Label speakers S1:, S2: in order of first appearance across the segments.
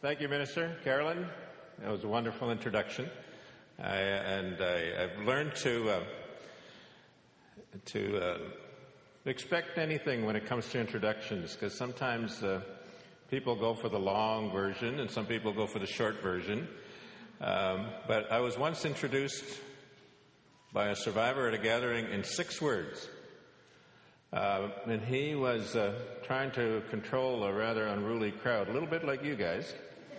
S1: Thank you, Minister. Carolyn, that was a wonderful introduction. I've learned to expect anything when it comes to introductions, because sometimes people go for the long version and some people go for the short version. But I was once introduced by a survivor at a gathering in 6 words. And he was trying to control a rather unruly crowd, a little bit like you guys,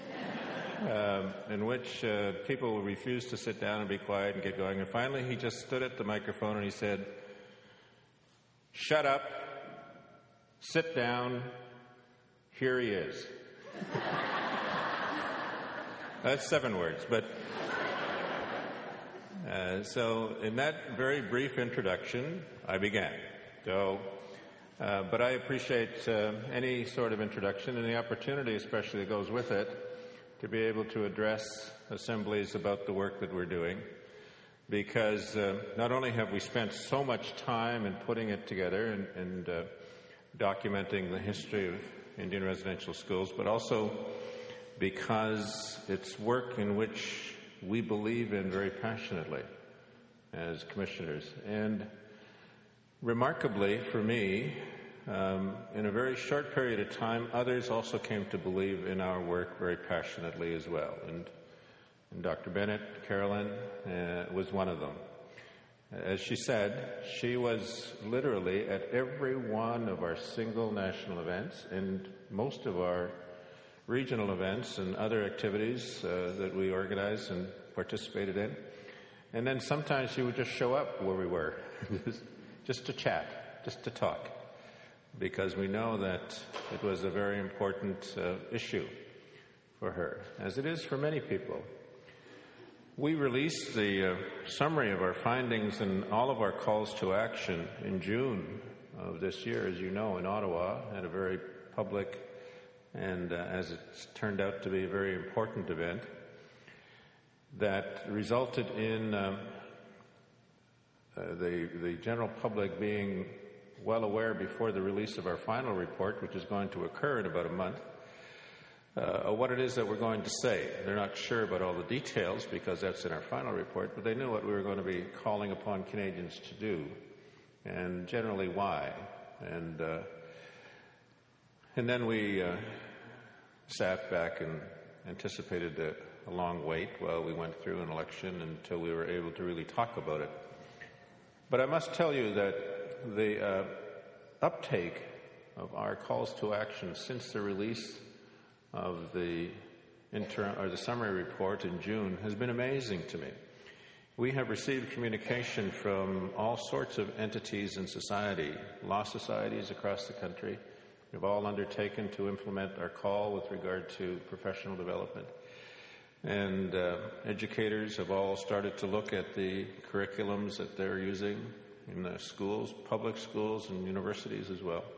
S1: in which people refused to sit down and be quiet and get going. And finally, he just stood at the microphone and he said, "Shut up, sit down, here he is." That's 7 words, but so in that very brief introduction, I began. But I appreciate any sort of introduction and the opportunity, especially that goes with it, to be able to address assemblies about the work that we're doing, because not only have we spent so much time in putting it together and documenting the history of Indian residential schools, but also because it's work in which we believe in very passionately as commissioners. And remarkably for me, in a very short period of time, others also came to believe in our work very passionately as well. And Dr. Bennett, Carolyn, was one of them. As she said, she was literally at every one of our single national events and most of our regional events and other activities that we organized and participated in. And then sometimes she would just show up where we were, just to chat, just to talk, because we know that it was a very important issue for her, as it is for many people. We released the summary of our findings and all of our calls to action in June of this year, as you know, in Ottawa, at a very public and, as it turned out to be, a very important event that resulted in the general public being well aware before the release of our final report, which is going to occur in about a month, what it is that we're going to say. They're not sure about all the details because that's in our final report, but they knew what we were going to be calling upon Canadians to do and generally why. And then we sat back and anticipated a long wait while we went through an election until we were able to really talk about it. But I must tell you that the uptake of our calls to action since the release of the summary report in June has been amazing to me. We have received communication from all sorts of entities in society, law societies across the country. We've all undertaken to implement our call with regard to professional development. And educators have all started to look at the curriculums that they're using in the schools, public schools and universities as well.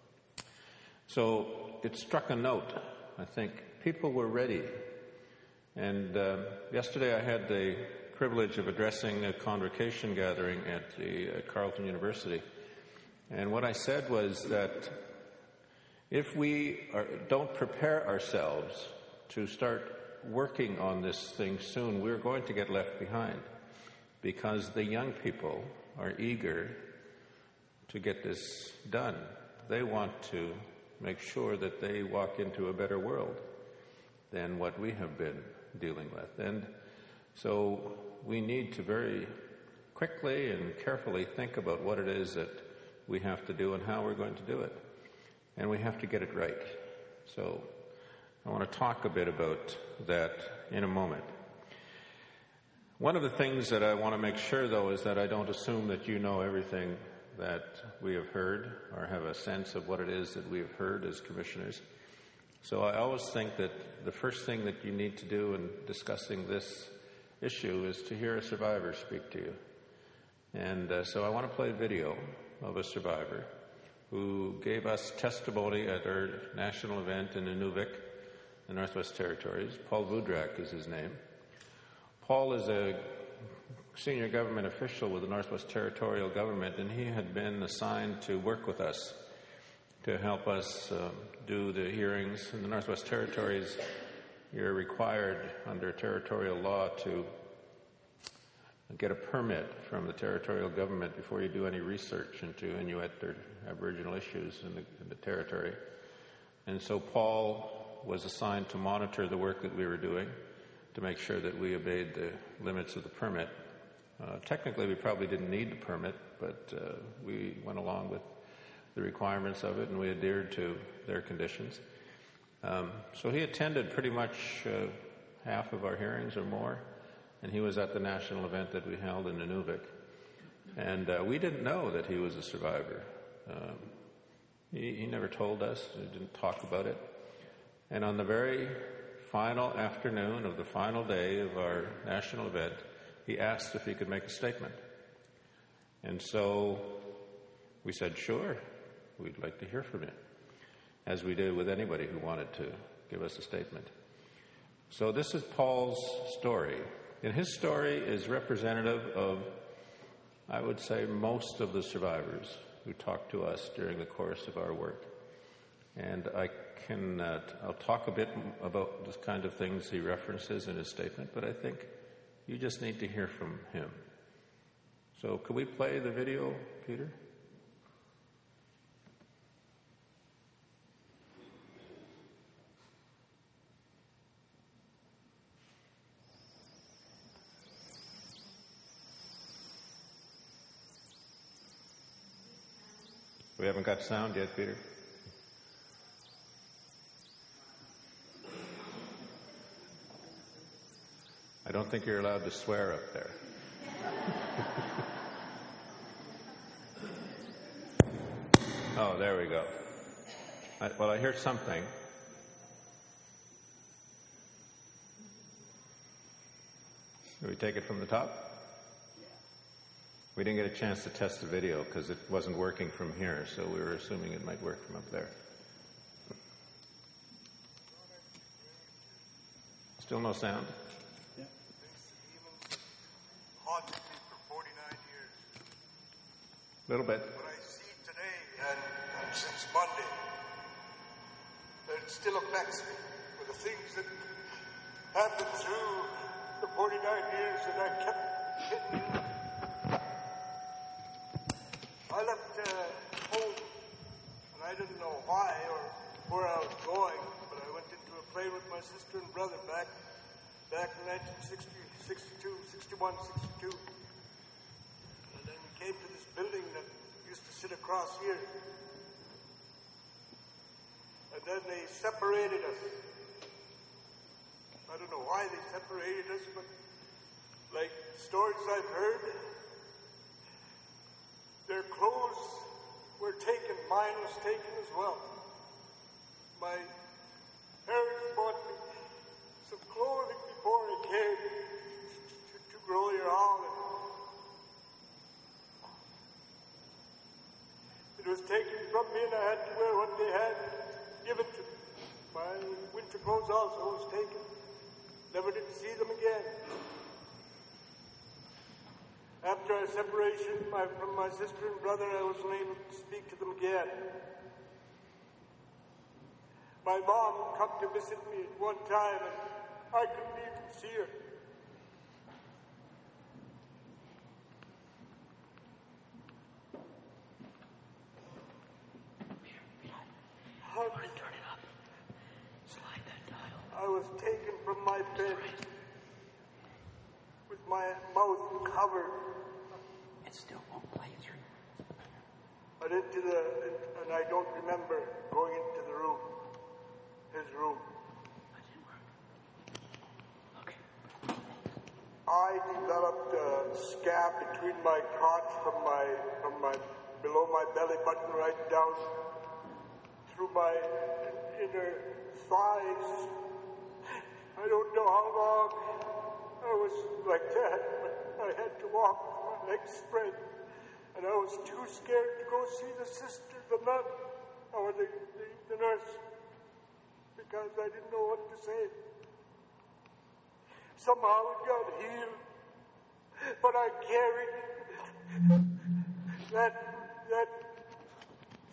S1: So it struck a note. I think people were ready. And yesterday I had the privilege of addressing a convocation gathering at Carleton University. And what I said was that if we don't prepare ourselves to start working on this thing soon, we're going to get left behind, because the young people are eager to get this done. They want to make sure that they walk into a better world than what we have been dealing with. And so we need to very quickly and carefully think about what it is that we have to do and how we're going to do it. And we have to get it right. So I want to talk a bit about that in a moment. One of the things that I want to make sure, though, is that I don't assume that you know everything that we have heard or have a sense of what it is that we have heard as commissioners. So I always think that the first thing that you need to do in discussing this issue is to hear a survivor speak to you. And so I want to play a video of a survivor who gave us testimony at our national event in Inuvik, the Northwest Territories. Paul Vudrak is his name. Paul is a senior government official with the Northwest Territorial Government, and he had been assigned to work with us to help us do the hearings in the Northwest Territories. you're required under territorial law to get a permit from the territorial government before you do any research into Inuit or Aboriginal issues in the territory. And so Paul was assigned to monitor the work that we were doing to make sure that we obeyed the limits of the permit. Technically, we probably didn't need the permit, but we went along with the requirements of it, and we adhered to their conditions. So he attended pretty much half of our hearings or more, and he was at the national event that we held in Nunavik. And we didn't know that he was a survivor. He never told us, he didn't talk about it. And on the very final afternoon of the final day of our national event, he asked if he could make a statement. And so we said, sure, we'd like to hear from you, as we did with anybody who wanted to give us a statement. So this is Paul's story. And his story is representative of, I would say, most of the survivors who talked to us during the course of our work. And I'll talk a bit about the kind of things he references in his statement, but I think you just need to hear from him. So could we play the video, Peter? We haven't got sound yet, Peter. I don't think you're allowed to swear up there. Oh, there we go. I hear something. Do we take it from the top? We didn't get a chance to test the video because it wasn't working from here, so we were assuming it might work from up there. Still no sound?
S2: Yeah. Haunted me for 49 years.
S1: A little bit.
S2: What I see today and since Monday, it still affects me for the things that happened through the 49 years that I kept hidden. I left home, and I didn't know why or where I was going, but I went into a plane with my sister and brother back in 1960, 62, 61, 62. And then we came to this building that used to sit across here. And then they separated us. I don't know why they separated us, but like stories I've heard, their clothes were taken. Mine was taken as well. My parents bought me some clothing before I came to grow your olive. It was taken from me and I had to wear what they had given to me. My winter clothes also was taken. Never did see them again. After our separation from my sister and brother, I wasn't able to speak to them again. My mom come to visit me at one time, and I couldn't even see her.
S3: Turn it up. Slide that dial.
S2: I was taken from my bed with my mouth covered.
S3: It still won't play through.
S2: And I don't remember going into the room, his room.
S3: That didn't work. Okay.
S2: I developed a scab between my crotch from my below my belly button right down through my inner thighs. I don't know how long I was like that, but I had to walk with my legs spread. And I was too scared to go see the sister, the nun, or the nurse, because I didn't know what to say. Somehow it got healed, but I carried that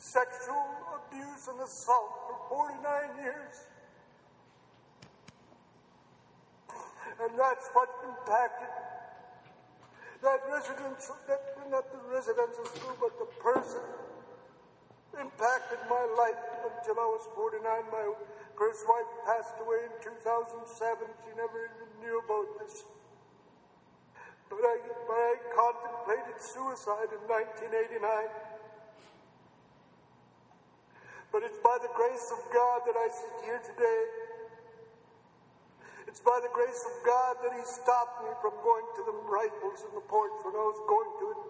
S2: sexual abuse and assault for 49 years. And that's what impacted that not the residential school, but the person impacted my life until I was 49. My first wife passed away in 2007. She never even knew about this. But I contemplated suicide in 1989. But it's by the grace of God that I sit here today. It's by the grace of God that He stopped me from going to the rifles in the porch when I was going to it.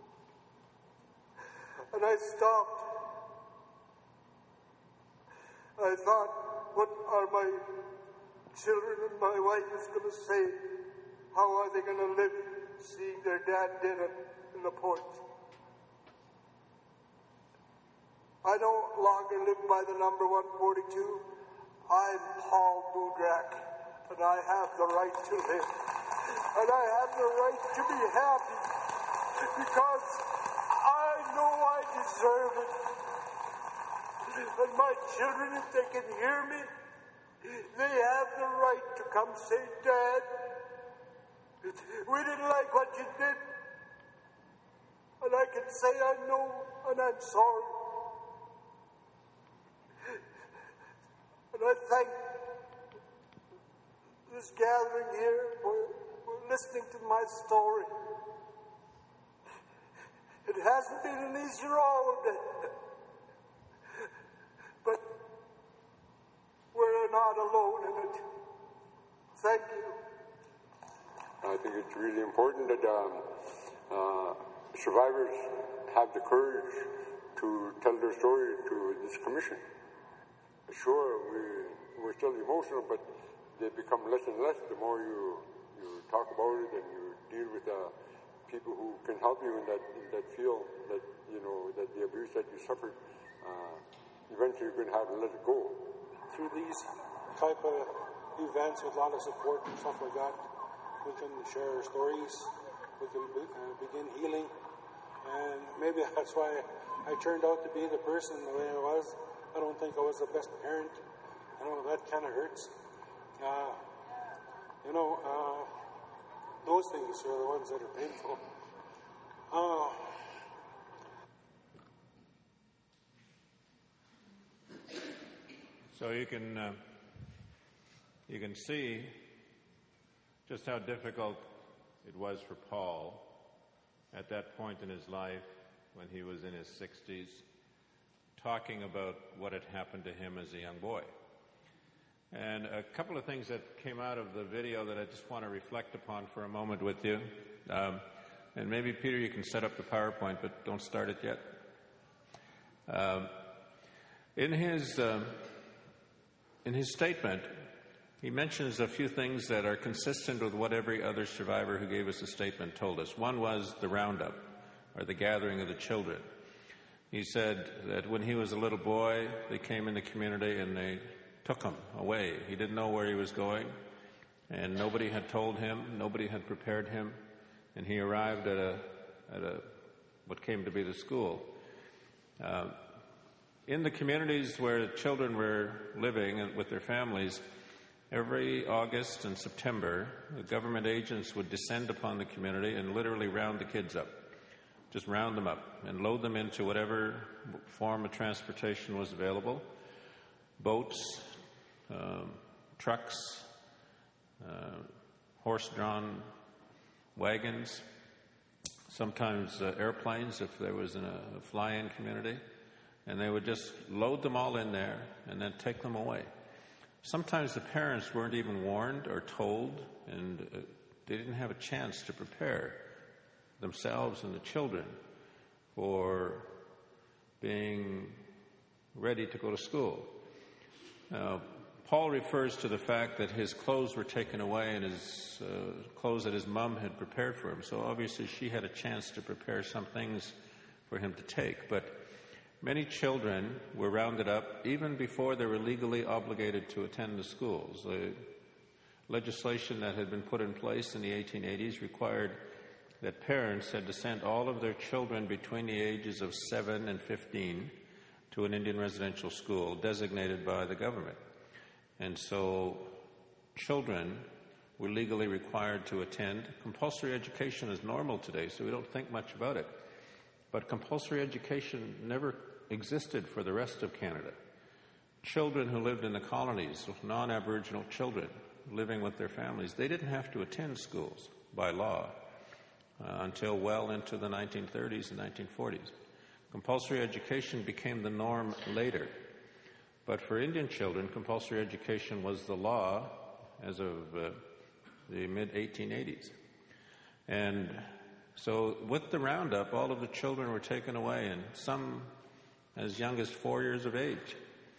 S2: And I stopped. I thought, what are my children and my wife is going to say? How are they going to live seeing their dad dead in the porch? I no longer live by the number 142. I'm Paul Budrak, and I have the right to live. And I have the right to be happy because I know I deserve it. And my children, if they can hear me, they have the right to come say, Dad, we didn't like what you did. And I can say I know and I'm sorry. And I thank this gathering here for listening to my story. It hasn't been an easy road, but we're not alone in it. Thank you.
S4: I think it's really important that survivors have the courage to tell their story to this commission. Sure, we're still emotional, but they become less and less the more you talk about it and you deal with people who can help you in that field, that that the abuse that you suffered. Eventually, you're going to have to let it go.
S5: Through these type of events with a lot of support and stuff like that, we can share our stories. We can begin healing, and maybe that's why I turned out to be the person the way I was. I don't think I was the best parent. I know that kind of hurts. Those things are the ones that are painful.
S1: So you can see just how difficult it was for Paul at that point in his life when he was in his 60s, talking about what had happened to him as a young boy. And a couple of things that came out of the video that I just want to reflect upon for a moment with you. And maybe, Peter, you can set up the PowerPoint, but don't start it yet. In his statement, he mentions a few things that are consistent with what every other survivor who gave us a statement told us. One was the roundup, or the gathering of the children. He said that when he was a little boy, they came in the community and they took him away. He didn't know where he was going, and nobody had told him, nobody had prepared him, and he arrived at what came to be the school. In the communities where children were living with their families, every August and September, the government agents would descend upon the community and literally round the kids up. Just round them up and load them into whatever form of transportation was available. Boats, trucks, horse-drawn wagons, sometimes airplanes if there was a fly-in community. And they would just load them all in there and then take them away. Sometimes the parents weren't even warned or told, and they didn't have a chance to prepare themselves and the children for being ready to go to school. Now, Paul refers to the fact that his clothes were taken away and his clothes that his mom had prepared for him. So obviously she had a chance to prepare some things for him to take. But many children were rounded up even before they were legally obligated to attend the schools. The legislation that had been put in place in the 1880s required that parents had to send all of their children between the ages of 7 and 15 to an Indian residential school designated by the government. And so children were legally required to attend. Compulsory education is normal today, so we don't think much about it. But compulsory education never existed for the rest of Canada. Children who lived in the colonies, non-Aboriginal children living with their families, they didn't have to attend schools by law until well into the 1930s and 1940s. Compulsory education became the norm later. But for Indian children, compulsory education was the law as of the mid-1880s. And so with the roundup, all of the children were taken away, and some as young as 4 years of age.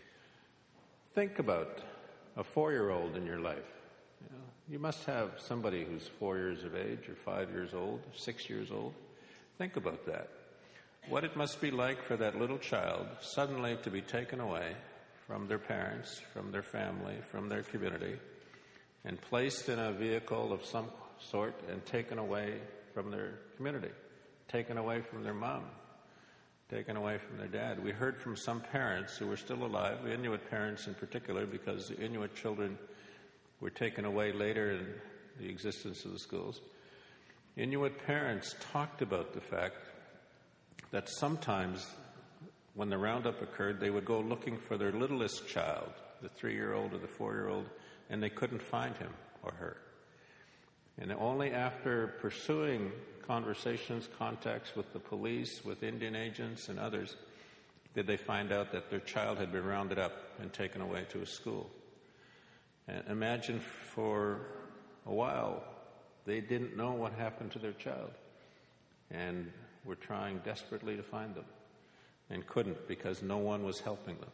S1: Think about a 4-year-old in your life. You must have somebody who's 4 years of age, or 5 years old, or 6 years old. Think about that. What it must be like for that little child suddenly to be taken away from their parents, from their family, from their community, and placed in a vehicle of some sort and taken away from their community, taken away from their mom, taken away from their dad. We heard from some parents who were still alive, the Inuit parents in particular, because the Inuit children were taken away later in the existence of the schools. Inuit parents talked about the fact that sometimes when the roundup occurred, they would go looking for their littlest child, the 3-year-old or the 4-year-old, and they couldn't find him or her. And only after pursuing conversations, contacts with the police, with Indian agents and others, did they find out that their child had been rounded up and taken away to a school. And imagine for a while, they didn't know what happened to their child and were trying desperately to find them and couldn't because no one was helping them.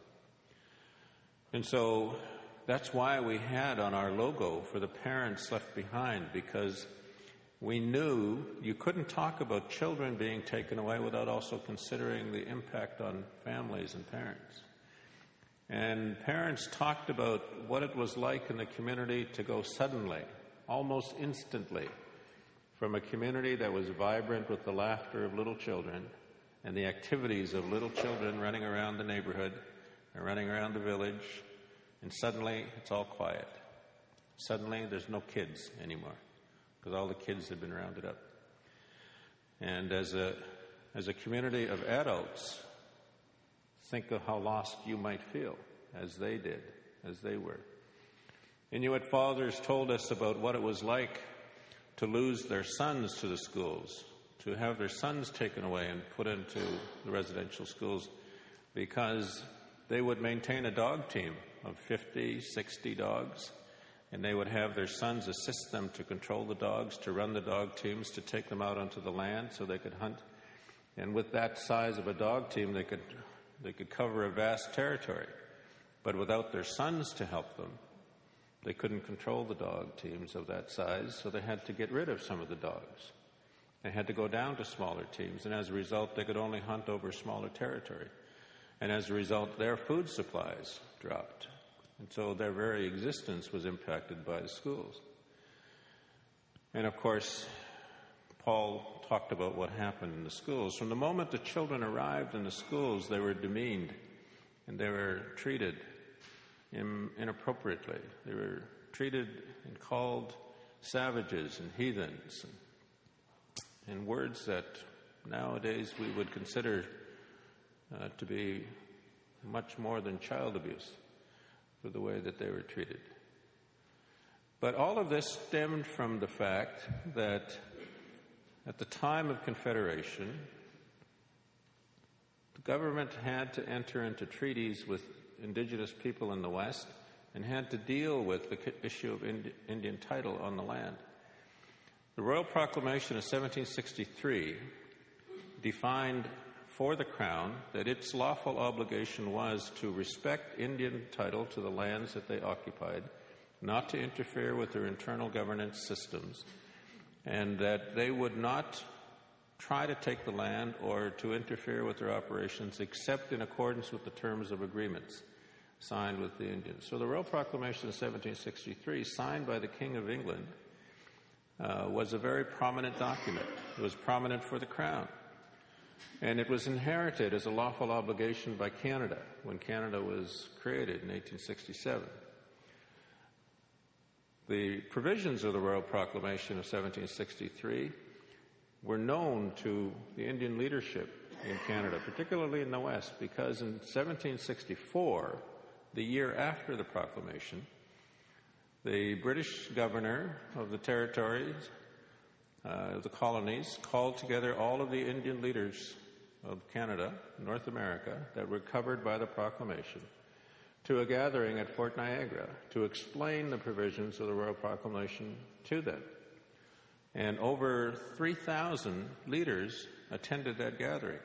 S1: And so that's why we had on our logo for the parents left behind, because we knew you couldn't talk about children being taken away without also considering the impact on families and parents. And parents talked about what it was like in the community to go suddenly, almost instantly, from a community that was vibrant with the laughter of little children and the activities of little children running around the neighborhood and running around the village, and suddenly it's all quiet. Suddenly there's no kids anymore because all the kids have been rounded up. And as a community of adults, think of how lost you might feel as they did, as they were. Inuit fathers told us about what it was like to lose their sons to the schools, to have their sons taken away and put into the residential schools, because they would maintain a dog team of 50, 60 dogs, and they would have their sons assist them to control the dogs, to run the dog teams, to take them out onto the land so they could hunt. And with that size of a dog team, they could cover a vast territory. But without their sons to help them, they couldn't control the dog teams of that size, so they had to get rid of some of the dogs. They had to go down to smaller teams, and as a result, they could only hunt over smaller territory. And as a result, their food supplies dropped. And so their very existence was impacted by the schools. And of course, Paul talked about what happened in the schools. From the moment the children arrived in the schools, they were demeaned and they were treated inappropriately. They were treated and called savages and heathens and words that nowadays we would consider to be much more than child abuse for the way that they were treated. But all of this stemmed from the fact that at the time of Confederation, the government had to enter into treaties with Indigenous people in the West and had to deal with the issue of Indian title on the land. The Royal Proclamation of 1763 defined for the Crown that its lawful obligation was to respect Indian title to the lands that they occupied, not to interfere with their internal governance systems, and that they would not try to take the land or to interfere with their operations except in accordance with the terms of agreements signed with the Indians. So the Royal Proclamation of 1763, signed by the King of England, was a very prominent document. It was prominent for the Crown. And it was inherited as a lawful obligation by Canada when Canada was created in 1867. The provisions of the Royal Proclamation of 1763 were known to the Indian leadership in Canada, particularly in the West, because in 1764, the year after the proclamation, the British governor of the territories, the colonies, called together all of the Indian leaders of Canada, North America, that were covered by the proclamation, to a gathering at Fort Niagara to explain the provisions of the Royal Proclamation to them. And over 3,000 leaders attended that gathering.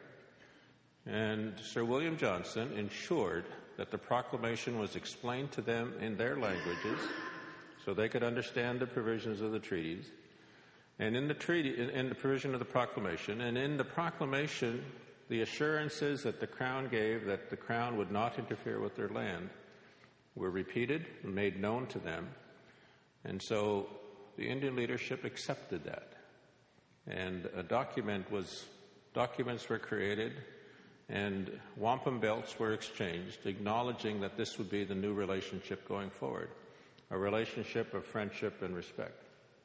S1: And Sir William Johnson ensured that the proclamation was explained to them in their languages so they could understand the provisions of the treaties. And in the treaty, in the provision of the proclamation, and in the proclamation, the assurances that the Crown gave that the Crown would not interfere with their land were repeated and made known to them. And so the Indian leadership accepted that. And documents were created and wampum belts were exchanged, acknowledging that this would be the new relationship going forward, a relationship of friendship and respect.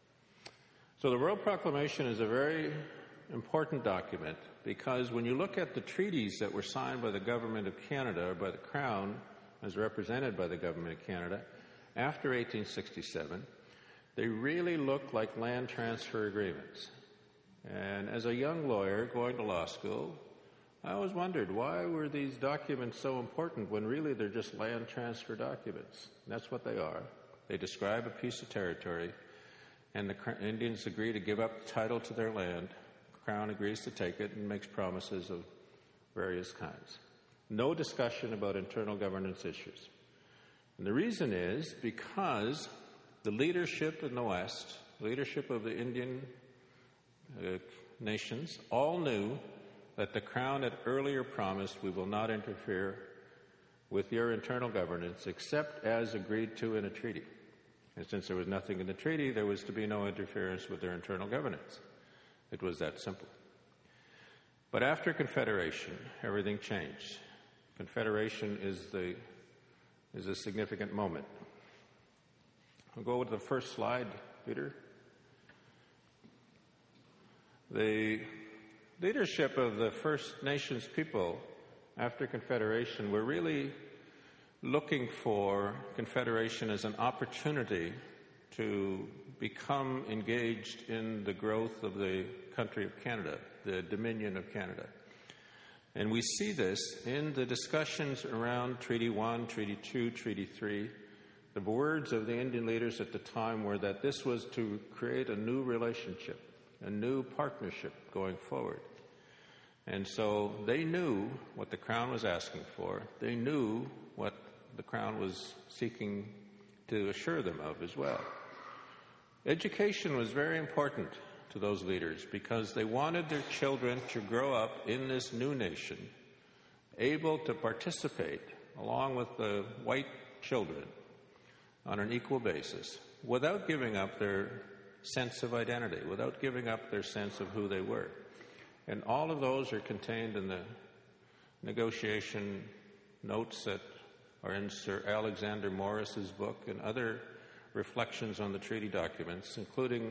S1: So the Royal Proclamation is a very important document because when you look at the treaties that were signed by the Government of Canada, or by the Crown, as represented by the Government of Canada, after 1867, they really look like land transfer agreements. And as a young lawyer going to law school, I always wondered, why were these documents so important when really they're just land transfer documents? And that's what they are. They describe a piece of territory, and the Indians agree to give up the title to their land. The Crown agrees to take it and makes promises of various kinds. No discussion about internal governance issues. And the reason is because the leadership in the West, leadership of the Indian nations, all knew that the Crown had earlier promised, we will not interfere with your internal governance except as agreed to in a treaty. And since there was nothing in the treaty, there was to be no interference with their internal governance. It was that simple. But after Confederation, everything changed. Confederation is a significant moment. I'll go to the first slide, Peter. The leadership of the First Nations people after Confederation were really looking for Confederation as an opportunity to become engaged in the growth of the country of Canada, the Dominion of Canada. And we see this in the discussions around Treaty 1, Treaty 2, Treaty 3. The words of the Indian leaders at the time were that this was to create a new relationship, a new partnership going forward. And so they knew what the Crown was asking for. They knew what the Crown was seeking to assure them of as well. Education was very important to those leaders because they wanted their children to grow up in this new nation, able to participate along with the white children on an equal basis, without giving up their sense of identity, without giving up their sense of who they were. And all of those are contained in the negotiation notes that are in Sir Alexander Morris's book and other reflections on the treaty documents, including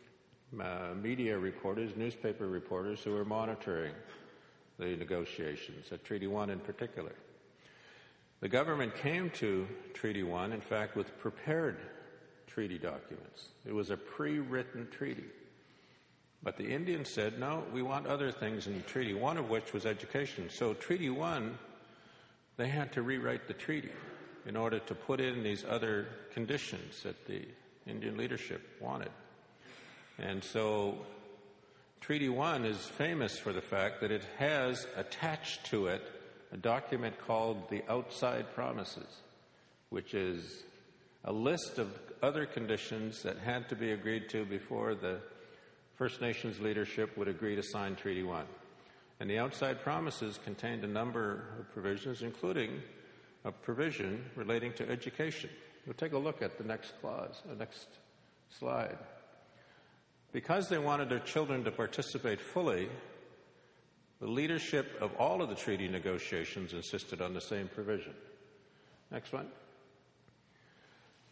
S1: media reporters, newspaper reporters who were monitoring the negotiations, at Treaty 1 in particular. The government came to Treaty 1, in fact, with prepared treaty documents. It was a pre-written treaty. But the Indians said, no, we want other things in the treaty, one of which was education. So Treaty 1, they had to rewrite the treaty in order to put in these other conditions that the Indian leadership wanted. And so Treaty 1 is famous for the fact that it has attached to it a document called the Outside Promises, which is a list of other conditions that had to be agreed to before the First Nations leadership would agree to sign Treaty 1. And the Outside Promises contained a number of provisions, including a provision relating to education. We'll take a look at the next clause, the next slide. Because they wanted their children to participate fully, the leadership of all of the treaty negotiations insisted on the same provision. Next one.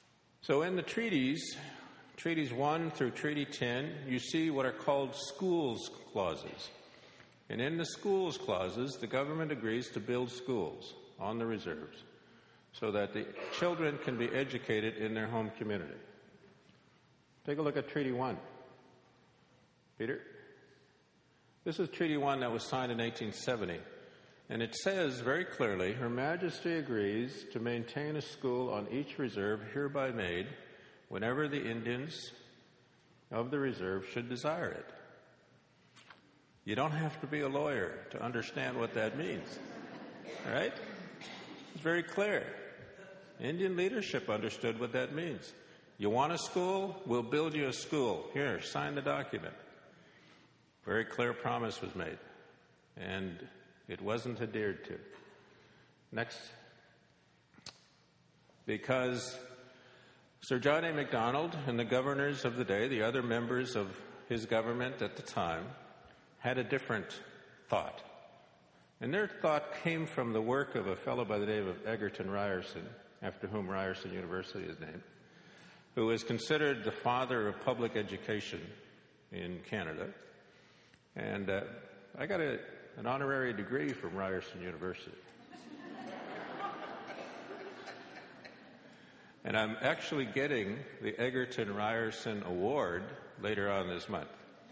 S1: So in the treaties 1 through Treaty 10, you see what are called schools clauses. And in the schools clauses, the government agrees to build schools on the reserves so that the children can be educated in their home community. Take a look at Treaty 1. Peter? This is Treaty 1 that was signed in 1870. And it says very clearly, Her Majesty agrees to maintain a school on each reserve hereby made whenever the Indians of the reserve should desire it. You don't have to be a lawyer to understand what that means. All right? It's very clear. Indian leadership understood what that means. You want a school? We'll build you a school. Here, sign the document. Very clear promise was made. And it wasn't adhered to. Next. Because Sir John A. Macdonald and the governors of the day, the other members of his government at the time, had a different thought. And their thought came from the work of a fellow by the name of Egerton Ryerson, after whom Ryerson University is named, who is considered the father of public education in Canada. And I got an honorary degree from Ryerson University. And I'm actually getting the Egerton Ryerson Award later on this month.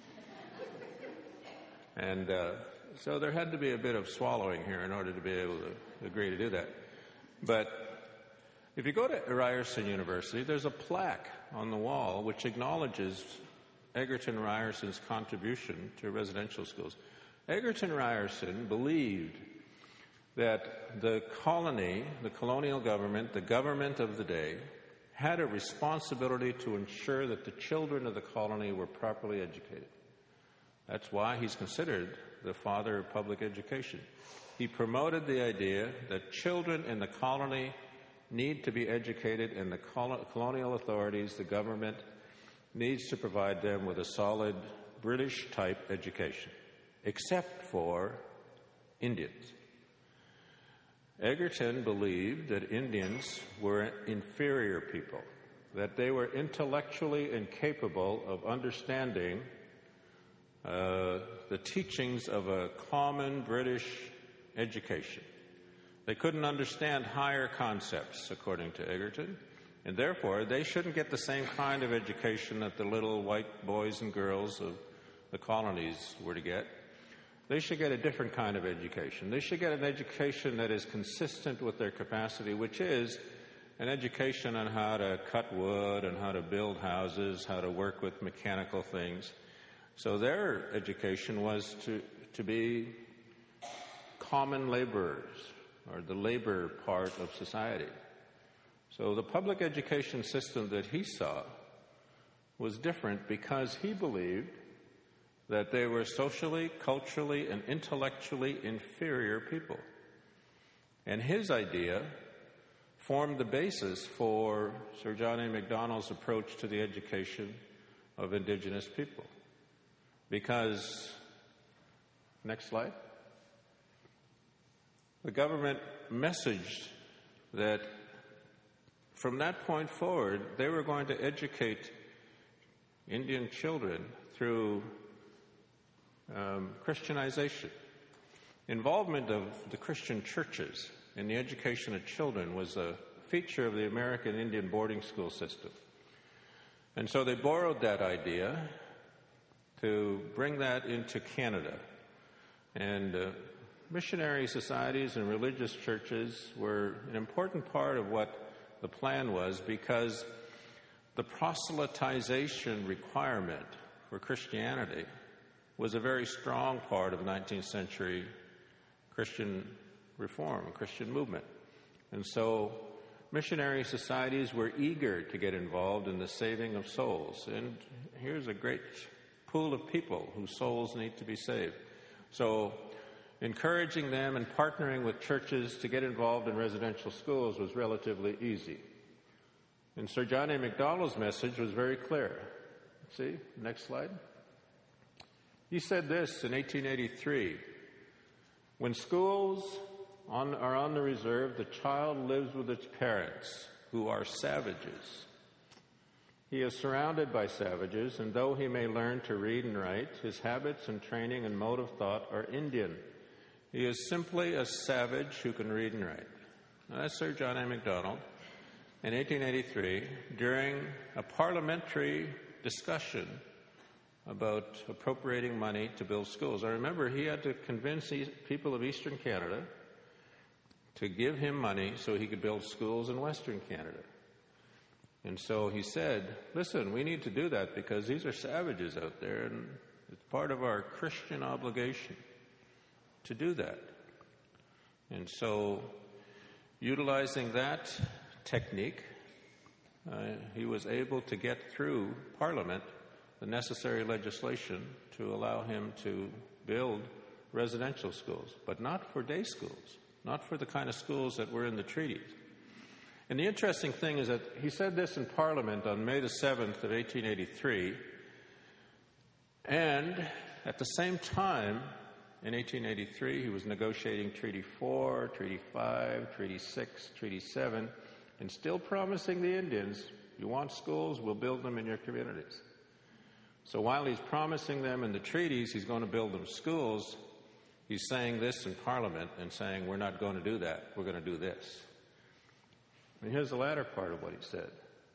S1: And so there had to be a bit of swallowing here in order to be able to agree to do that. But if you go to Ryerson University, there's a plaque on the wall which acknowledges Egerton Ryerson's contribution to residential schools. Egerton Ryerson believed that the colony, the colonial government, the government of the day, had a responsibility to ensure that the children of the colony were properly educated. That's why he's considered the father of public education. He promoted the idea that children in the colony need to be educated, and the colonial authorities, the government, needs to provide them with a solid British-type education, except for Indians. Egerton believed that Indians were inferior people, that they were intellectually incapable of understanding the teachings of a common British education. They couldn't understand higher concepts, according to Egerton, and therefore they shouldn't get the same kind of education that the little white boys and girls of the colonies were to get. They should get a different kind of education. They should get an education that is consistent with their capacity, which is an education on how to cut wood and how to build houses, how to work with mechanical things. So their education was to be common laborers, or the labor part of society. So the public education system that he saw was different because he believed that they were socially, culturally, and intellectually inferior people. And his idea formed the basis for Sir John A. Macdonald's approach to the education of Indigenous people. Because, next slide, the government messaged that from that point forward, they were going to educate Indian children through Christianization. Involvement of the Christian churches in the education of children was a feature of the American Indian boarding school system. And so they borrowed that idea to bring that into Canada. And missionary societies and religious churches were an important part of what the plan was, because the proselytization requirement for Christianity was a very strong part of 19th century Christian reform, Christian movement. And so missionary societies were eager to get involved in the saving of souls. And here's a great pool of people whose souls need to be saved. So encouraging them and partnering with churches to get involved in residential schools was relatively easy. And Sir John A. Macdonald's message was very clear. See, next slide. He said this in 1883, when schools are on the reserve, the child lives with its parents, who are savages. He is surrounded by savages, and though he may learn to read and write, his habits and training and mode of thought are Indian. He is simply a savage who can read and write. Now, that's Sir John A. Macdonald in 1883 during a parliamentary discussion about appropriating money to build schools. I remember he had to convince people of Eastern Canada to give him money so he could build schools in Western Canada. And so he said, listen, we need to do that because these are savages out there, and it's part of our Christian obligation to do that. And so, utilizing that technique, he was able to get through Parliament the necessary legislation to allow him to build residential schools, but not for day schools, not for the kind of schools that were in the treaties. And the interesting thing is that he said this in Parliament on May the 7th of 1883, and at the same time, in 1883, he was negotiating Treaty 4, Treaty 5, Treaty 6, Treaty 7, and still promising the Indians, you want schools, we'll build them in your communities. So while he's promising them in the treaties he's going to build them schools, he's saying this in Parliament and saying, we're not going to do that, we're going to do this. And here's the latter part of what he said.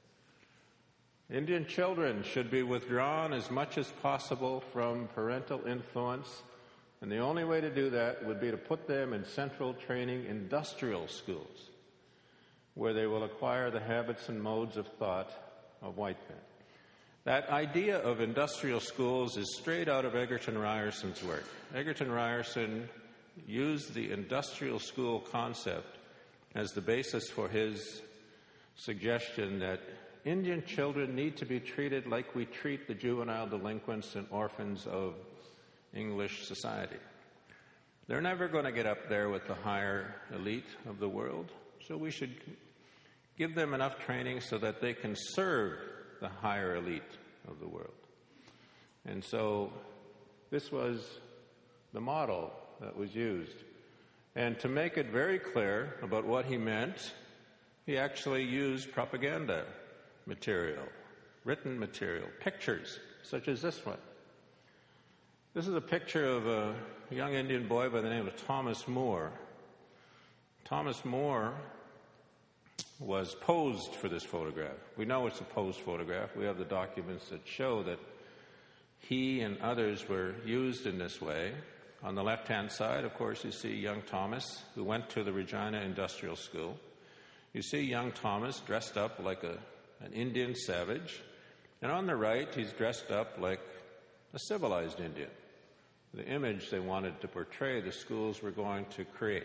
S1: Indian children should be withdrawn as much as possible from parental influence, and the only way to do that would be to put them in central training industrial schools, where they will acquire the habits and modes of thought of white men. That idea of industrial schools is straight out of Egerton Ryerson's work. Egerton Ryerson used the industrial school concept as the basis for his suggestion that Indian children need to be treated like we treat the juvenile delinquents and orphans of English society. They're never going to get up there with the higher elite of the world, so we should give them enough training so that they can serve the higher elite of the world. And so this was the model that was used. And to make it very clear about what he meant, he actually used propaganda material, written material, pictures, such as this one. This is a picture of a young Indian boy by the name of Thomas Moore. Thomas Moore was posed for this photograph. We know it's a posed photograph. We have the documents that show that he and others were used in this way. On the left-hand side, of course, you see young Thomas, who went to the Regina Industrial School. You see young Thomas dressed up like an Indian savage. And on the right, he's dressed up like a civilized Indian, the image they wanted to portray the schools were going to create.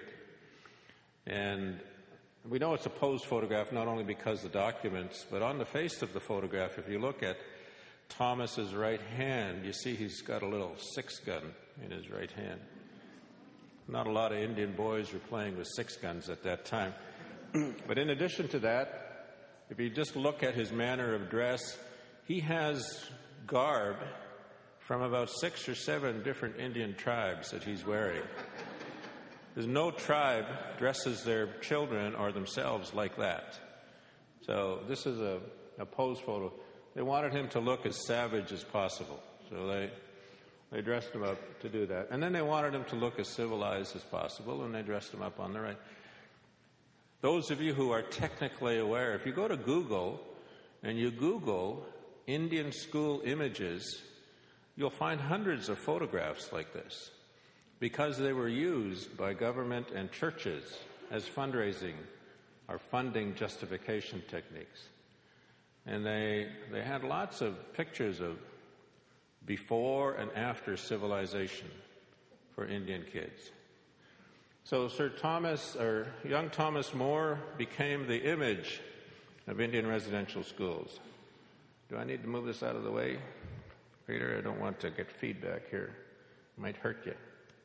S1: And we know it's a posed photograph not only because the documents, but on the face of the photograph, if you look at Thomas's right hand, you see he's got a little 6-gun in his right hand. Not a lot of Indian boys were playing with 6-guns at that time. But in addition to that, if you just look at his manner of dress, he has garb from about 6 or 7 different Indian tribes that he's wearing. There's no tribe dresses their children or themselves like that. So this is a pose photo. They wanted him to look as savage as possible. So they dressed him up to do that. And then they wanted him to look as civilized as possible, and they dressed him up on the right. Those of you who are technically aware, if you go to Google and you Google Indian school images, you'll find hundreds of photographs like this, because they were used by government and churches as fundraising or funding justification techniques. And they had lots of pictures of before and after civilization for Indian kids. So young Thomas Moore became the image of Indian residential schools. Do I need to move this out of the way, Peter? I don't want to get feedback here. It might hurt you.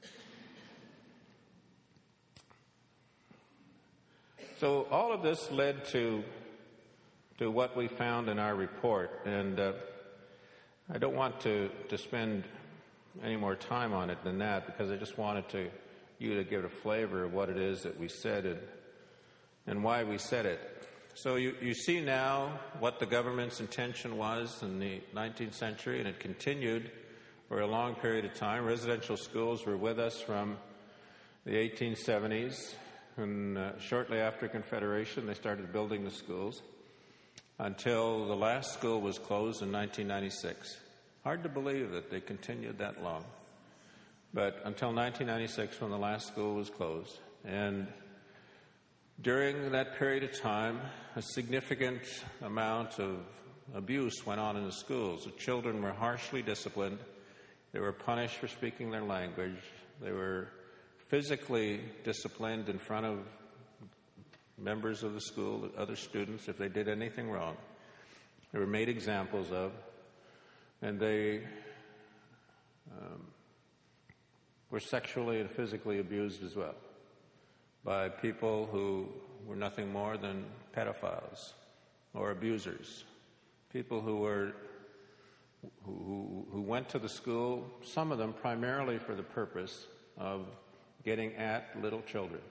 S1: So all of this led to what we found in our report, and I don't want to spend any more time on it than that, because I just wanted you to give a flavor of what it is that we said and why we said it. So you see now what the government's intention was in the 19th century, and it continued for a long period of time. Residential schools were with us from the 1870s, and shortly after Confederation, they started building the schools until the last school was closed in 1996. Hard to believe that they continued that long. But until 1996, when the last school was closed. And during that period of time, a significant amount of abuse went on in the schools. The children were harshly disciplined. They were punished for speaking their language. They were physically disciplined in front of members of the school, other students, if they did anything wrong. They were made examples of, and they were sexually and physically abused as well by people who were nothing more than pedophiles or abusers, people who went to the school, some of them primarily for the purpose of getting at little children.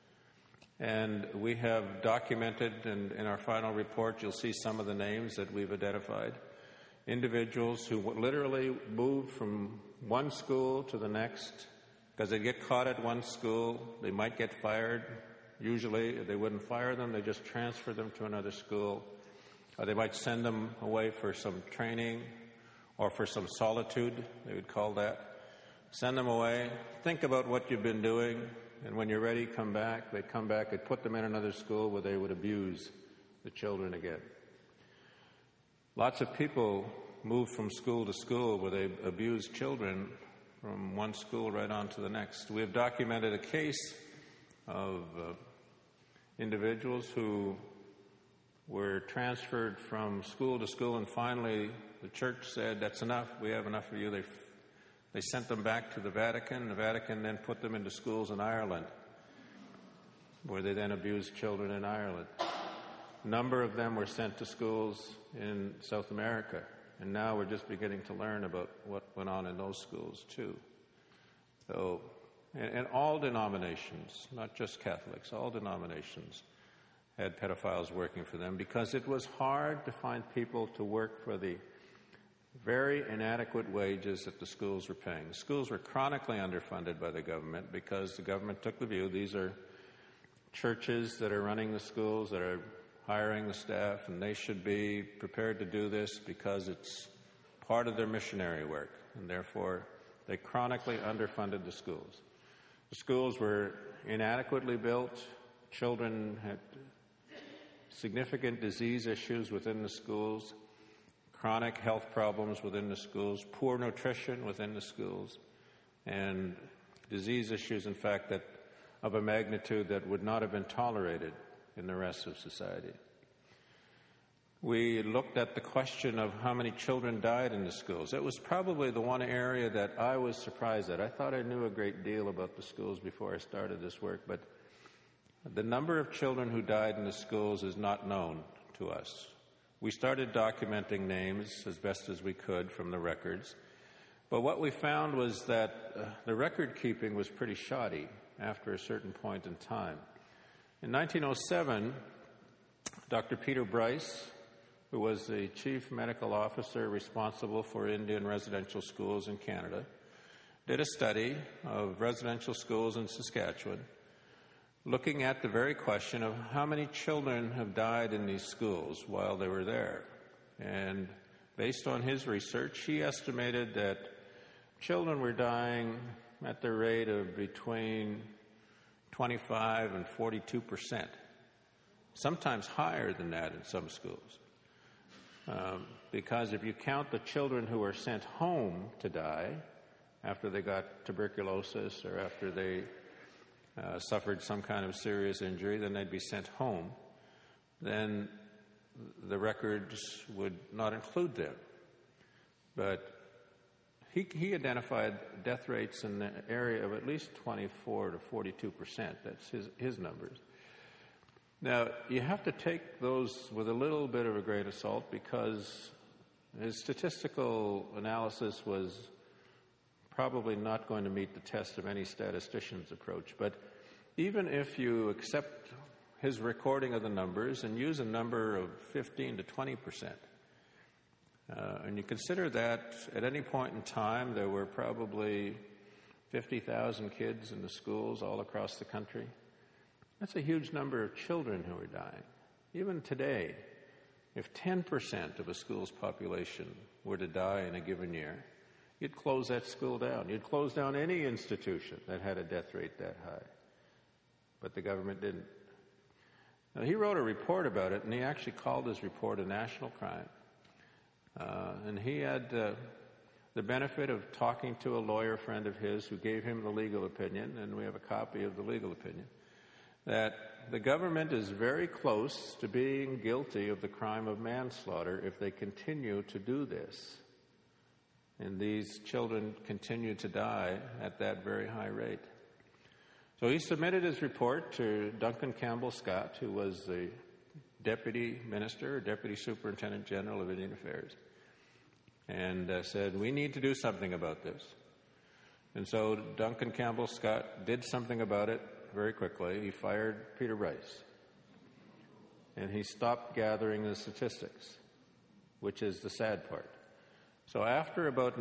S1: And we have documented, and in our final report you'll see some of the names that we've identified, individuals who literally moved from one school to the next because they get caught at one school, they might get fired. Usually they wouldn't fire them, they just transfer them to another school. Or they might send them away for some training or for some solitude, they would call that. Send them away, think about what you've been doing, and when you're ready, come back. They'd come back, they'd put them in another school where they would abuse the children again. Lots of people move from school to school where they abuse children from one school right on to the next. We have documented a case of individuals who were transferred from school to school, and finally the church said, that's enough, we have enough of you. They sent them back to the Vatican. The Vatican then put them into schools in Ireland, where they then abused children in Ireland. A number of them were sent to schools in South America, and now we're just beginning to learn about what went on in those schools too. So, and all denominations, not just Catholics, all denominations had pedophiles working for them because it was hard to find people to work for the very inadequate wages that the schools were paying. The schools were chronically underfunded by the government because the government took the view these are churches that are running the schools, that are hiring the staff, and they should be prepared to do this because it's part of their missionary work, and therefore they chronically underfunded the schools. The schools were inadequately built. Children had significant disease issues within the schools, chronic health problems within the schools, poor nutrition within the schools, and disease issues, in fact, that of a magnitude that would not have been tolerated in the rest of society. We looked at the question of how many children died in the schools. It was probably the one area that I was surprised at. I thought I knew a great deal about the schools before I started this work, but the number of children who died in the schools is not known to us. We started documenting names as best as we could from the records, but what we found was that the record keeping was pretty shoddy after a certain point in time. In 1907, Dr. Peter Bryce, who was the chief medical officer responsible for Indian residential schools in Canada, did a study of residential schools in Saskatchewan, looking at the very question of how many children have died in these schools while they were there. And based on his research, he estimated that children were dying at the rate of between 25 and 42%, sometimes higher than that in some schools. Because if you count the children who were sent home to die after they got tuberculosis or after they suffered some kind of serious injury, then they'd be sent home, then the records would not include them. But he identified death rates in the area of at least 24 to 42%. That's his numbers. Now, you have to take those with a little bit of a grain of salt because his statistical analysis was probably not going to meet the test of any statistician's approach. But even if you accept his recording of the numbers and use a number of 15 to 20%. And you consider that at any point in time there were probably 50,000 kids in the schools all across the country. That's a huge number of children who are dying. Even today, if 10% of a school's population were to die in a given year, you'd close that school down. You'd close down any institution that had a death rate that high. But the government didn't. Now, he wrote a report about it, and he actually called his report a national crime. And he had the benefit of talking to a lawyer friend of his who gave him the legal opinion, and we have a copy of the legal opinion, that the government is very close to being guilty of the crime of manslaughter if they continue to do this. And these children continue to die at that very high rate. So he submitted his report to Duncan Campbell Scott, who was the Deputy Minister, or Deputy Superintendent General of Indian Affairs, and said, we need to do something about this. And so Duncan Campbell Scott did something about it very quickly. He fired Peter Bryce. And he stopped gathering the statistics, which is the sad part. So after about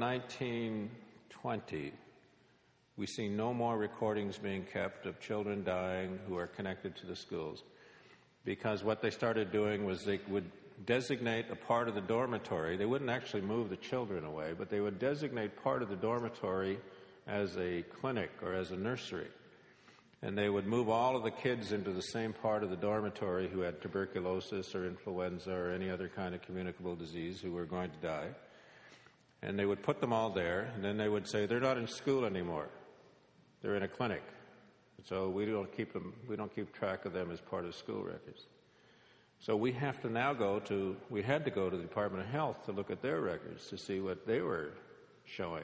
S1: 1920, we see no more recordings being kept of children dying who are connected to the schools. Because what they started doing was they would designate a part of the dormitory. They wouldn't actually move the children away, but they would designate part of the dormitory as a clinic or as a nursery. And they would move all of the kids into the same part of the dormitory who had tuberculosis or influenza or any other kind of communicable disease who were going to die. And they would put them all there, and then they would say, they're not in school anymore. They're in a clinic. So we don't keep track of them as part of school records. So we had to go to the Department of Health to look at their records to see what they were showing.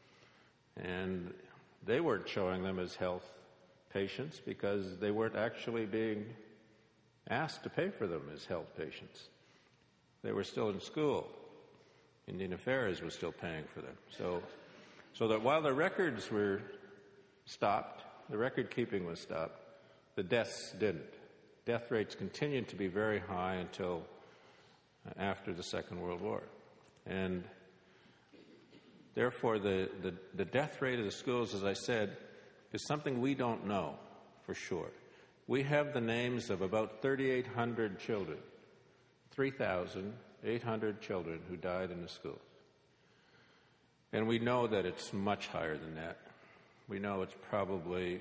S1: And they weren't showing them as health patients because they weren't actually being asked to pay for them as health patients. They were still in school. Indian Affairs was still paying for them. So that while the records were stopped, the record keeping was stopped, the deaths didn't. Death rates continued to be very high until after the Second World War. And therefore, the death rate of the schools, as I said, is something we don't know for sure. We have the names of about 3,800 children, 3,800 children who died in the schools. And we know that it's much higher than that. We know it's probably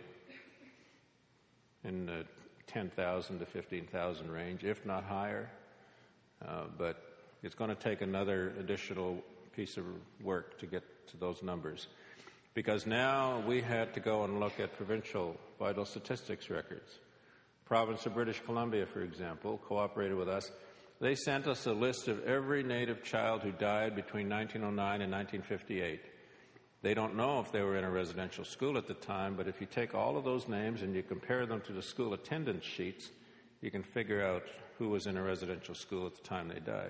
S1: in the 10,000 to 15,000 range, if not higher. But it's going to take another additional piece of work to get to those numbers. Because now we had to go and look at provincial vital statistics records. Province of British Columbia, for example, cooperated with us. They sent us a list of every Native child who died between 1909 and 1958. They don't know if they were in a residential school at the time, but if you take all of those names and you compare them to the school attendance sheets, you can figure out who was in a residential school at the time they died.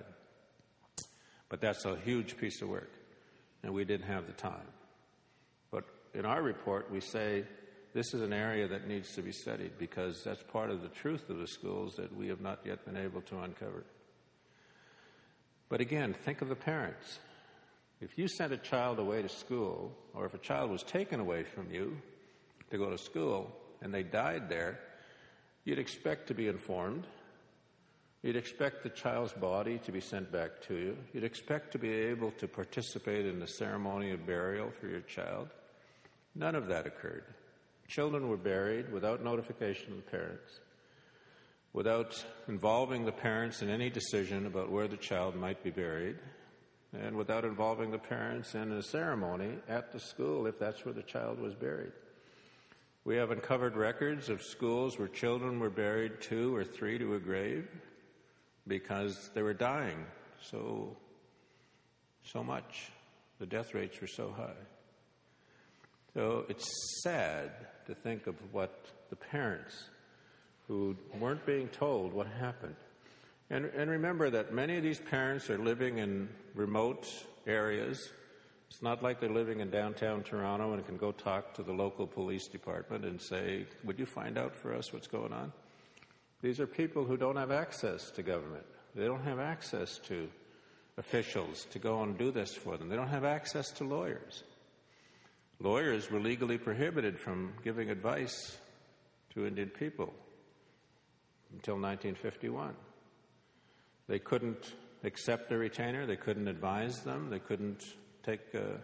S1: But that's a huge piece of work, and we didn't have the time. But in our report, we say this is an area that needs to be studied because that's part of the truth of the schools that we have not yet been able to uncover. But again, think of the parents. If you sent a child away to school, or if a child was taken away from you to go to school and they died there, you'd expect to be informed. You'd expect the child's body to be sent back to you. You'd expect to be able to participate in the ceremony of burial for your child. None of that occurred. Children were buried without notification of the parents, without involving the parents in any decision about where the child might be buried, and without involving the parents in a ceremony at the school if that's where the child was buried. We have uncovered records of schools where children were buried 2 or 3 to a grave because they were dying so much. The death rates were so high. So it's sad to think of what the parents who weren't being told what happened. And remember that many of these parents are living in remote areas. It's not like they're living in downtown Toronto and can go talk to the local police department and say, would you find out for us what's going on? These are people who don't have access to government. They don't have access to officials to go and do this for them. They don't have access to lawyers. Lawyers were legally prohibited from giving advice to Indian people until 1951. They couldn't accept a retainer. They couldn't advise them. They couldn't take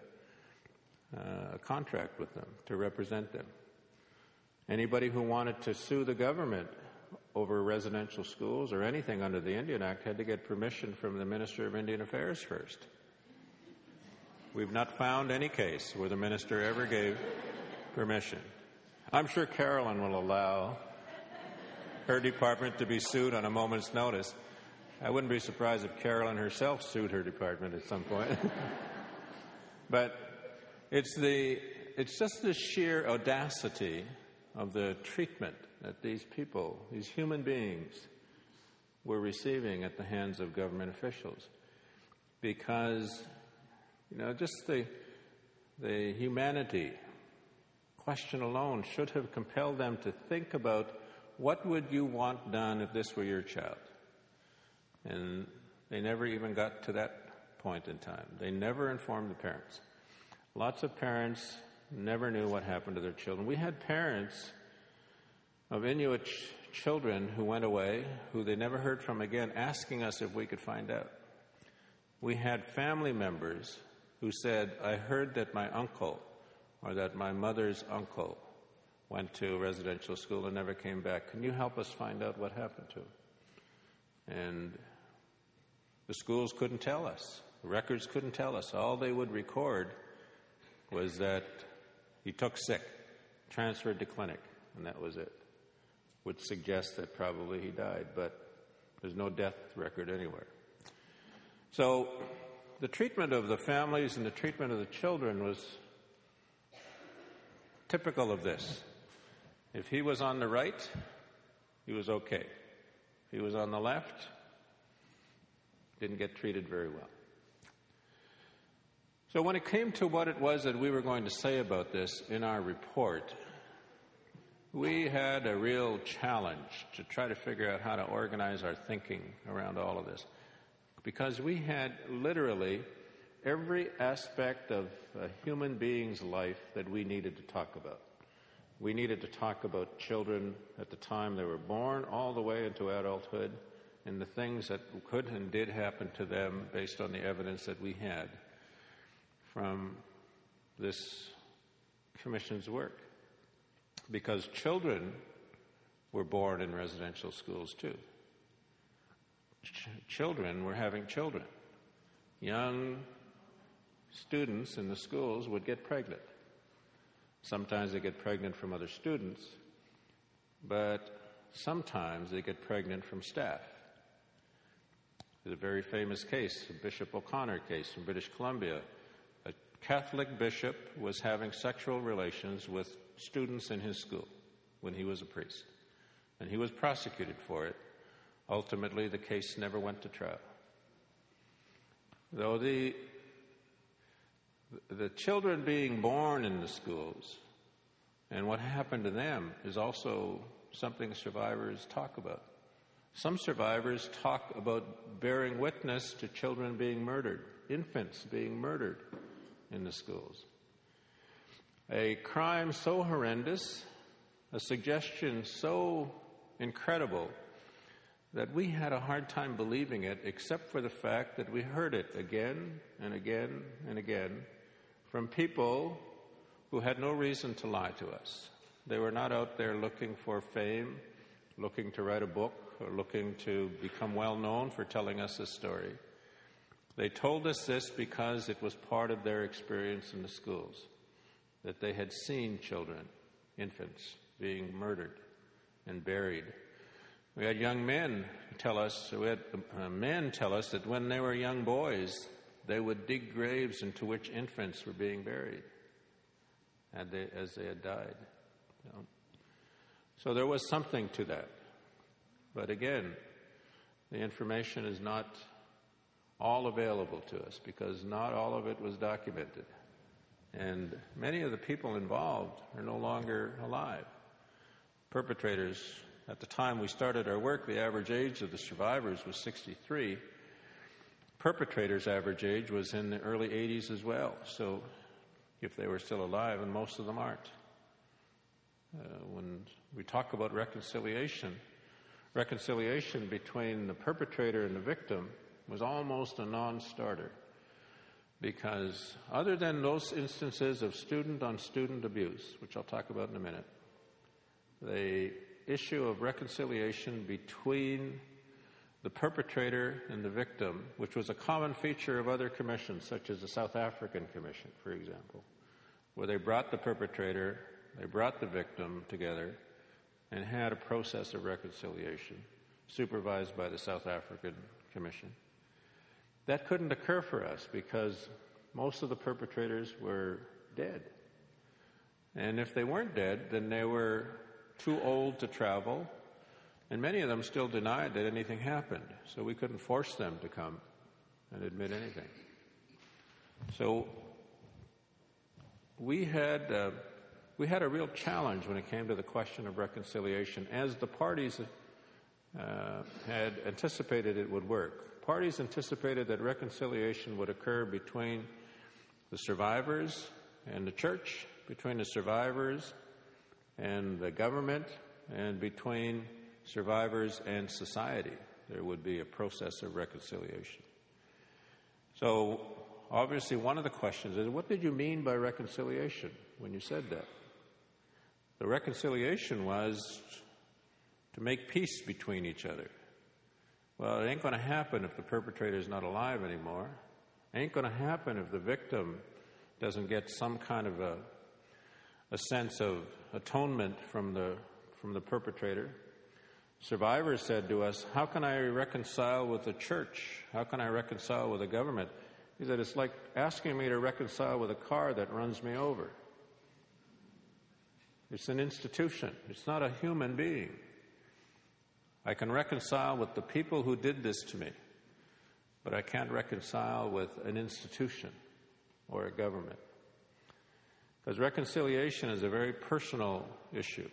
S1: a contract with them to represent them. Anybody who wanted to sue the government over residential schools or anything under the Indian Act had to get permission from the Minister of Indian Affairs first. We've not found any case where the minister ever gave permission. I'm sure Carolyn will allow her department to be sued on a moment's notice. I wouldn't be surprised if Carolyn herself sued her department at some point. But it's just the sheer audacity of the treatment that these people, these human beings, were receiving at the hands of government officials. Because, just the humanity question alone should have compelled them to think about what would you want done if this were your child. And they never even got to that point in time. They never informed the parents. Lots of parents never knew what happened to their children. We had parents of Inuit children who went away, who they never heard from again, asking us if we could find out. We had family members who said, I heard that my uncle or that my mother's uncle went to a residential school and never came back. Can you help us find out what happened to him? And the schools couldn't tell us. The records couldn't tell us. All they would record was that he took sick, transferred to clinic, and that was it. Would suggest that probably he died, but there's no death record anywhere. So the treatment of the families and the treatment of the children was typical of this. If he was on the right, he was okay. If he was on the left, didn't get treated very well. So when it came to what it was that we were going to say about this in our report, we had a real challenge to try to figure out how to organize our thinking around all of this. Because we had literally every aspect of a human being's life that we needed to talk about. We needed to talk about children at the time they were born, all the way into adulthood, and the things that could and did happen to them based on the evidence that we had from this commission's work. Because children were born in residential schools too. Children were having children. Young students in the schools would get pregnant. Sometimes they get pregnant from other students, but sometimes they get pregnant from staff. There's a very famous case, the Bishop O'Connor case from British Columbia. A Catholic bishop was having sexual relations with students in his school when he was a priest, and he was prosecuted for it. Ultimately, the case never went to trial. Though the children being born in the schools and what happened to them is also something survivors talk about. Some survivors talk about bearing witness to children being murdered, infants being murdered in the schools. A crime so horrendous, a suggestion so incredible, that we had a hard time believing it, except for the fact that we heard it again and again and again from people who had no reason to lie to us. They were not out there looking for fame, looking to write a book, or looking to become well known for telling us this story. They told us this because it was part of their experience in the schools, that they had seen children, infants, being murdered and buried. We had young men tell us that when they were young boys, they would dig graves into which infants were being buried as they had died. So there was something to that. But again, the information is not all available to us because not all of it was documented. And many of the people involved are no longer alive. Perpetrators At the time we started our work, the average age of the survivors was 63. Perpetrators' average age was in the early 80s as well, so if they were still alive, and most of them aren't. When we talk about reconciliation between the perpetrator and the victim was almost a non-starter, because other than those instances of student-on-student abuse, which I'll talk about in a minute, the issue of reconciliation between the perpetrator and the victim, which was a common feature of other commissions, such as the South African Commission, for example, where they brought the perpetrator, they brought the victim together and had a process of reconciliation supervised by the South African Commission. That couldn't occur for us because most of the perpetrators were dead. And if they weren't dead, then they were too old to travel, and many of them still denied that anything happened, so we couldn't force them to come and admit anything. So we had a real challenge when it came to the question of reconciliation, as the parties had anticipated it would work. Parties anticipated that reconciliation would occur between the survivors and the church, between the survivors and the government, and between survivors and society. There would be a process of reconciliation. So, obviously, one of the questions is, what did you mean by reconciliation when you said that? The reconciliation was to make peace between each other. Well, it ain't going to happen if the perpetrator is not alive anymore. It ain't going to happen if the victim doesn't get some kind of a sense of atonement from the perpetrator. Survivors said to us, how can I reconcile with the church? How can I reconcile with the government? He said, it's like asking me to reconcile with a car that runs me over. It's an institution. It's not a human being. I can reconcile with the people who did this to me, but I can't reconcile with an institution or a government. Because reconciliation is a very personal issue.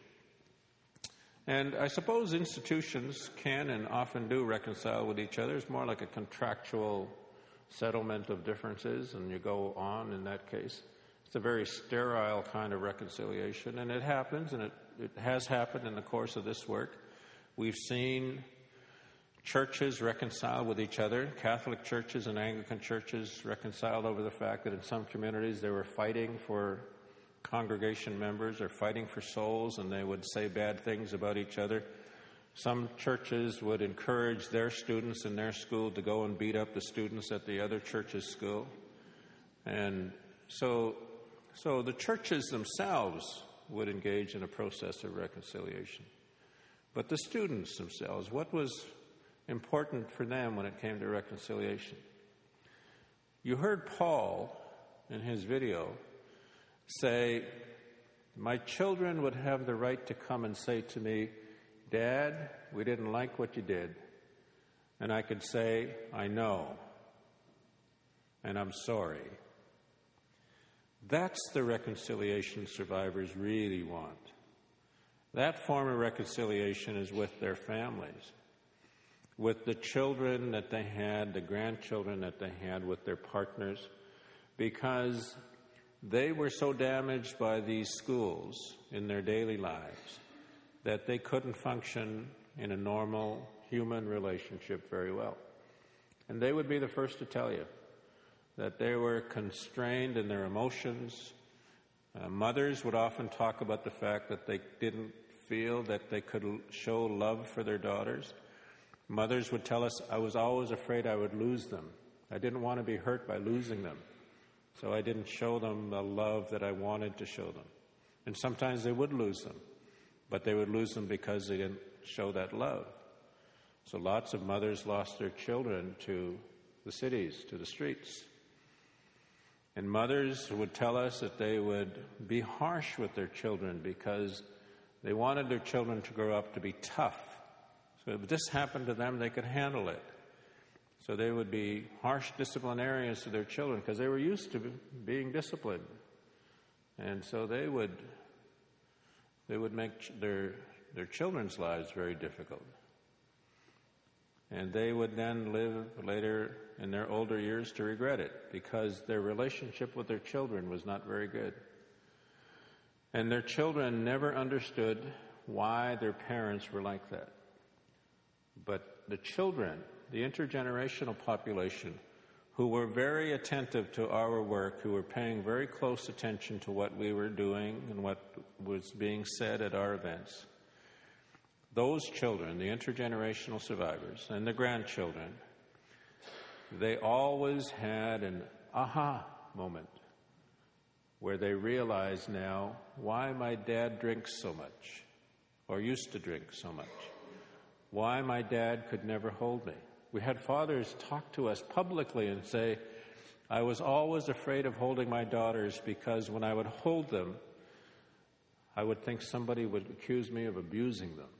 S1: And I suppose institutions can and often do reconcile with each other. It's more like a contractual settlement of differences, and you go on in that case. It's a very sterile kind of reconciliation, and it happens, and it has happened in the course of this work. We've seen churches reconcile with each other. Catholic churches and Anglican churches reconciled over the fact that in some communities they were fighting for congregation members or fighting for souls, and they would say bad things about each other. Some churches would encourage their students in their school to go and beat up the students at the other church's school. And so the churches themselves would engage in a process of reconciliation. But the students themselves, what was important for them when it came to reconciliation? You heard Paul in his video say, my children would have the right to come and say to me, Dad, we didn't like what you did. And I could say, I know, and I'm sorry. That's the reconciliation survivors really want. That form of reconciliation is with their families, with the children that they had, the grandchildren that they had, with their partners, because they were so damaged by these schools in their daily lives that they couldn't function in a normal human relationship very well. And they would be the first to tell you that they were constrained in their emotions. Mothers would often talk about the fact that they didn't feel that they could show love for their daughters. Mothers would tell us, I was always afraid I would lose them. I didn't want to be hurt by losing them. So I didn't show them the love that I wanted to show them. And sometimes they would lose them, but they would lose them because they didn't show that love. So lots of mothers lost their children to the cities, to the streets. And mothers would tell us that they would be harsh with their children because they wanted their children to grow up to be tough. So if this happened to them, they could handle it. So they would be harsh disciplinarians to their children because they were used to being disciplined. And so they would make their their children's lives very difficult. And they would then live later in their older years to regret it because their relationship with their children was not very good. And their children never understood why their parents were like that. But the children, the intergenerational population, who were very attentive to our work, who were paying very close attention to what we were doing and what was being said at our events, those children, the intergenerational survivors and the grandchildren, they always had an aha moment where they realized now why my dad drinks so much, or used to drink so much, why my dad could never hold me. We had fathers talk to us publicly and say, I was always afraid of holding my daughters because when I would hold them, I would think somebody would accuse me of abusing them.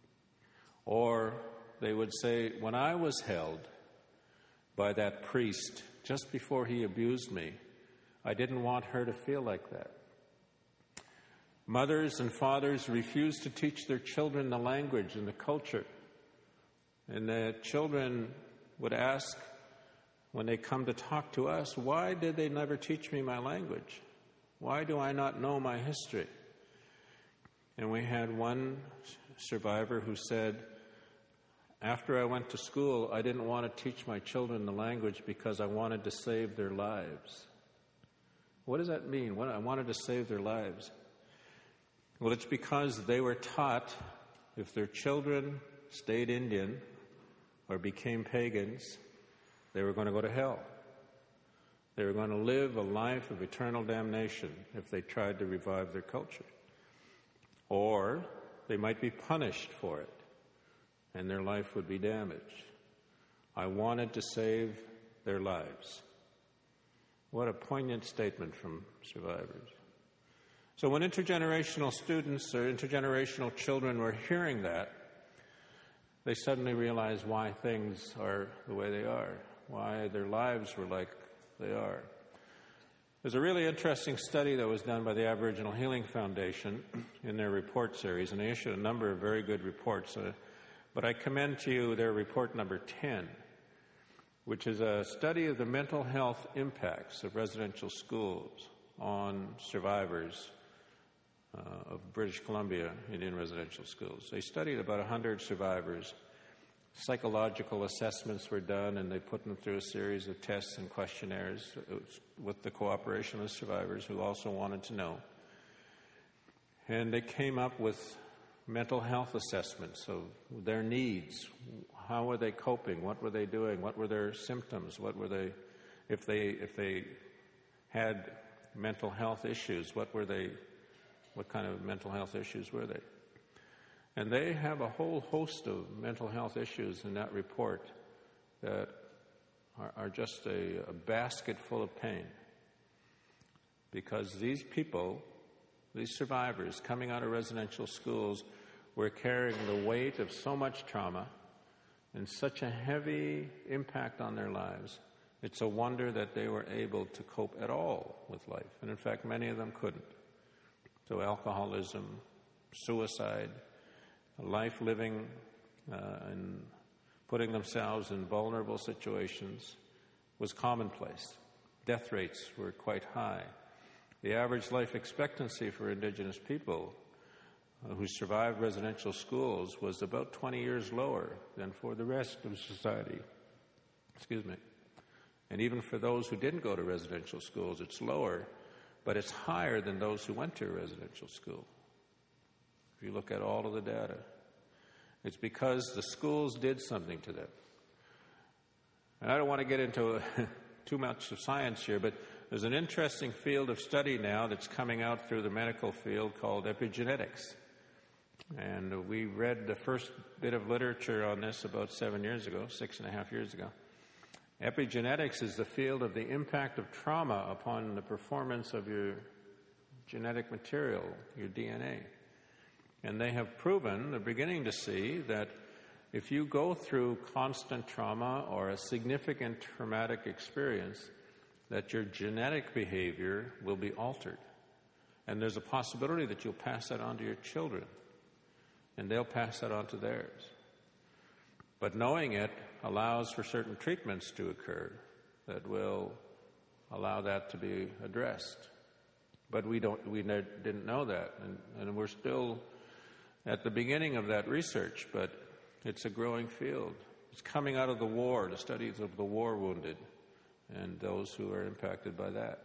S1: Or they would say, when I was held by that priest just before he abused me, I didn't want her to feel like that. Mothers and fathers refused to teach their children the language and the culture. And the children would ask, when they come to talk to us, why did they never teach me my language? Why do I not know my history? And we had one survivor who said, after I went to school, I didn't want to teach my children the language because I wanted to save their lives. What does that mean? I wanted to save their lives. Well, it's because they were taught if their children stayed Indian or became pagans, they were going to go to hell. They were going to live a life of eternal damnation if they tried to revive their culture. Or they might be punished for it, and their life would be damaged. I wanted to save their lives. What a poignant statement from survivors. So when intergenerational students or intergenerational children were hearing that, they suddenly realized why things are the way they are, why their lives were like they are. There's a really interesting study that was done by the Aboriginal Healing Foundation in their report series, and they issued a number of very good reports. But I commend to you their report number 10, which is a study of the mental health impacts of residential schools on survivors of British Columbia Indian residential schools. They studied about 100 survivors. Psychological assessments were done, and they put them through a series of tests and questionnaires with the cooperation of survivors who also wanted to know. And they came up with mental health assessments of their needs. How were they coping? What were they doing? What were their symptoms? What were they, if they had mental health issues, what kind of mental health issues were they? And they have a whole host of mental health issues in that report that are just a basket full of pain. Because these people, these survivors coming out of residential schools, were carrying the weight of so much trauma and such a heavy impact on their lives. It's a wonder that they were able to cope at all with life. And in fact, many of them couldn't. So alcoholism, suicide, life living and putting themselves in vulnerable situations was commonplace. Death rates were quite high. The average life expectancy for Indigenous people who survived residential schools was about 20 years lower than for the rest of society. And even for those who didn't go to residential schools, it's lower, but it's higher than those who went to a residential school. If you look at all of the data, it's because the schools did something to them. And I don't want to get into too much of science here, but there's an interesting field of study now that's coming out through the medical field called epigenetics. And we read the first bit of literature on this about 6.5 years ago. Epigenetics is the field of the impact of trauma upon the performance of your genetic material, your DNA. And they have proven, they're beginning to see, that if you go through constant trauma or a significant traumatic experience, that your genetic behavior will be altered. And there's a possibility that you'll pass that on to your children. and they'll pass that on to theirs. But knowing it allows for certain treatments to occur that will allow that to be addressed. But we didn't know that, and we're still at the beginning of that research, but it's a growing field. It's coming out of the war, the studies of the war wounded and those who are impacted by that.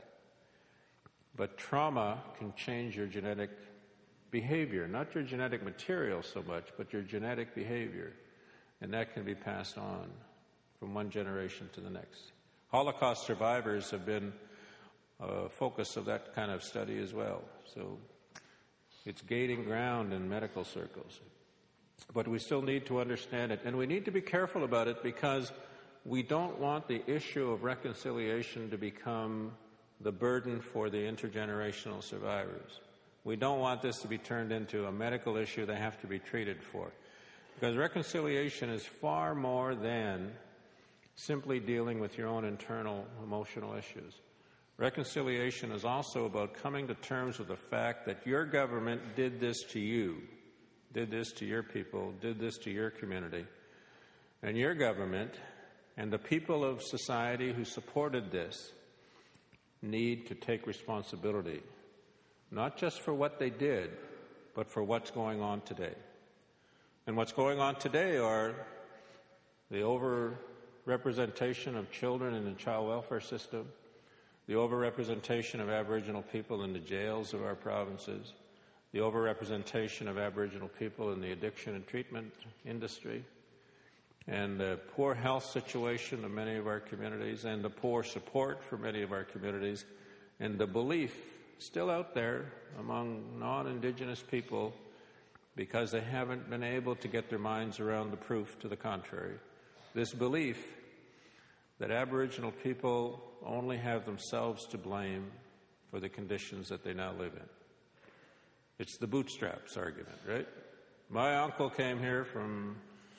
S1: But trauma can change your genetic behavior, not your genetic material so much, but your genetic behavior. And that can be passed on from one generation to the next. Holocaust survivors have been a focus of that kind of study as well. So it's gaining ground in medical circles. But we still need to understand it. And we need to be careful about it because we don't want the issue of reconciliation to become the burden for the intergenerational survivors. We don't want this to be turned into a medical issue they have to be treated for. Because reconciliation is far more than simply dealing with your own internal emotional issues. Reconciliation is also about coming to terms with the fact that your government did this to you, did this to your people, did this to your community. And your government and the people of society who supported this need to take responsibility, not just for what they did, but for what's going on today. And what's going on today are the overrepresentation of children in the child welfare system, the overrepresentation of Aboriginal people in the jails of our provinces, the overrepresentation of Aboriginal people in the addiction and treatment industry, and the poor health situation of many of our communities, and the poor support for many of our communities, and the belief still out there among non-Indigenous people, because they haven't been able to get their minds around the proof to the contrary, this belief that Aboriginal people only have themselves to blame for the conditions that they now live in. It's the bootstraps argument, right? My uncle came here from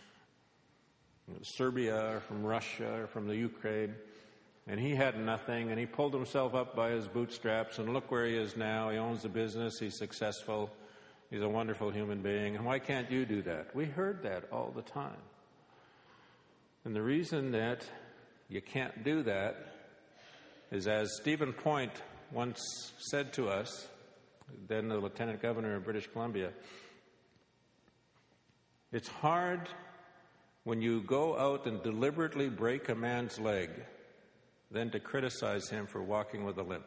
S1: Serbia or from Russia or from the Ukraine, and he had nothing, and he pulled himself up by his bootstraps, and look where he is now. He owns a business, he's successful, he's a wonderful human being, and why can't you do that? We heard that all the time. And the reason that you can't do that is, as Stephen Point once said to us, then the Lieutenant Governor of British Columbia, it's hard when you go out and deliberately break a man's leg than to criticize him for walking with a limp.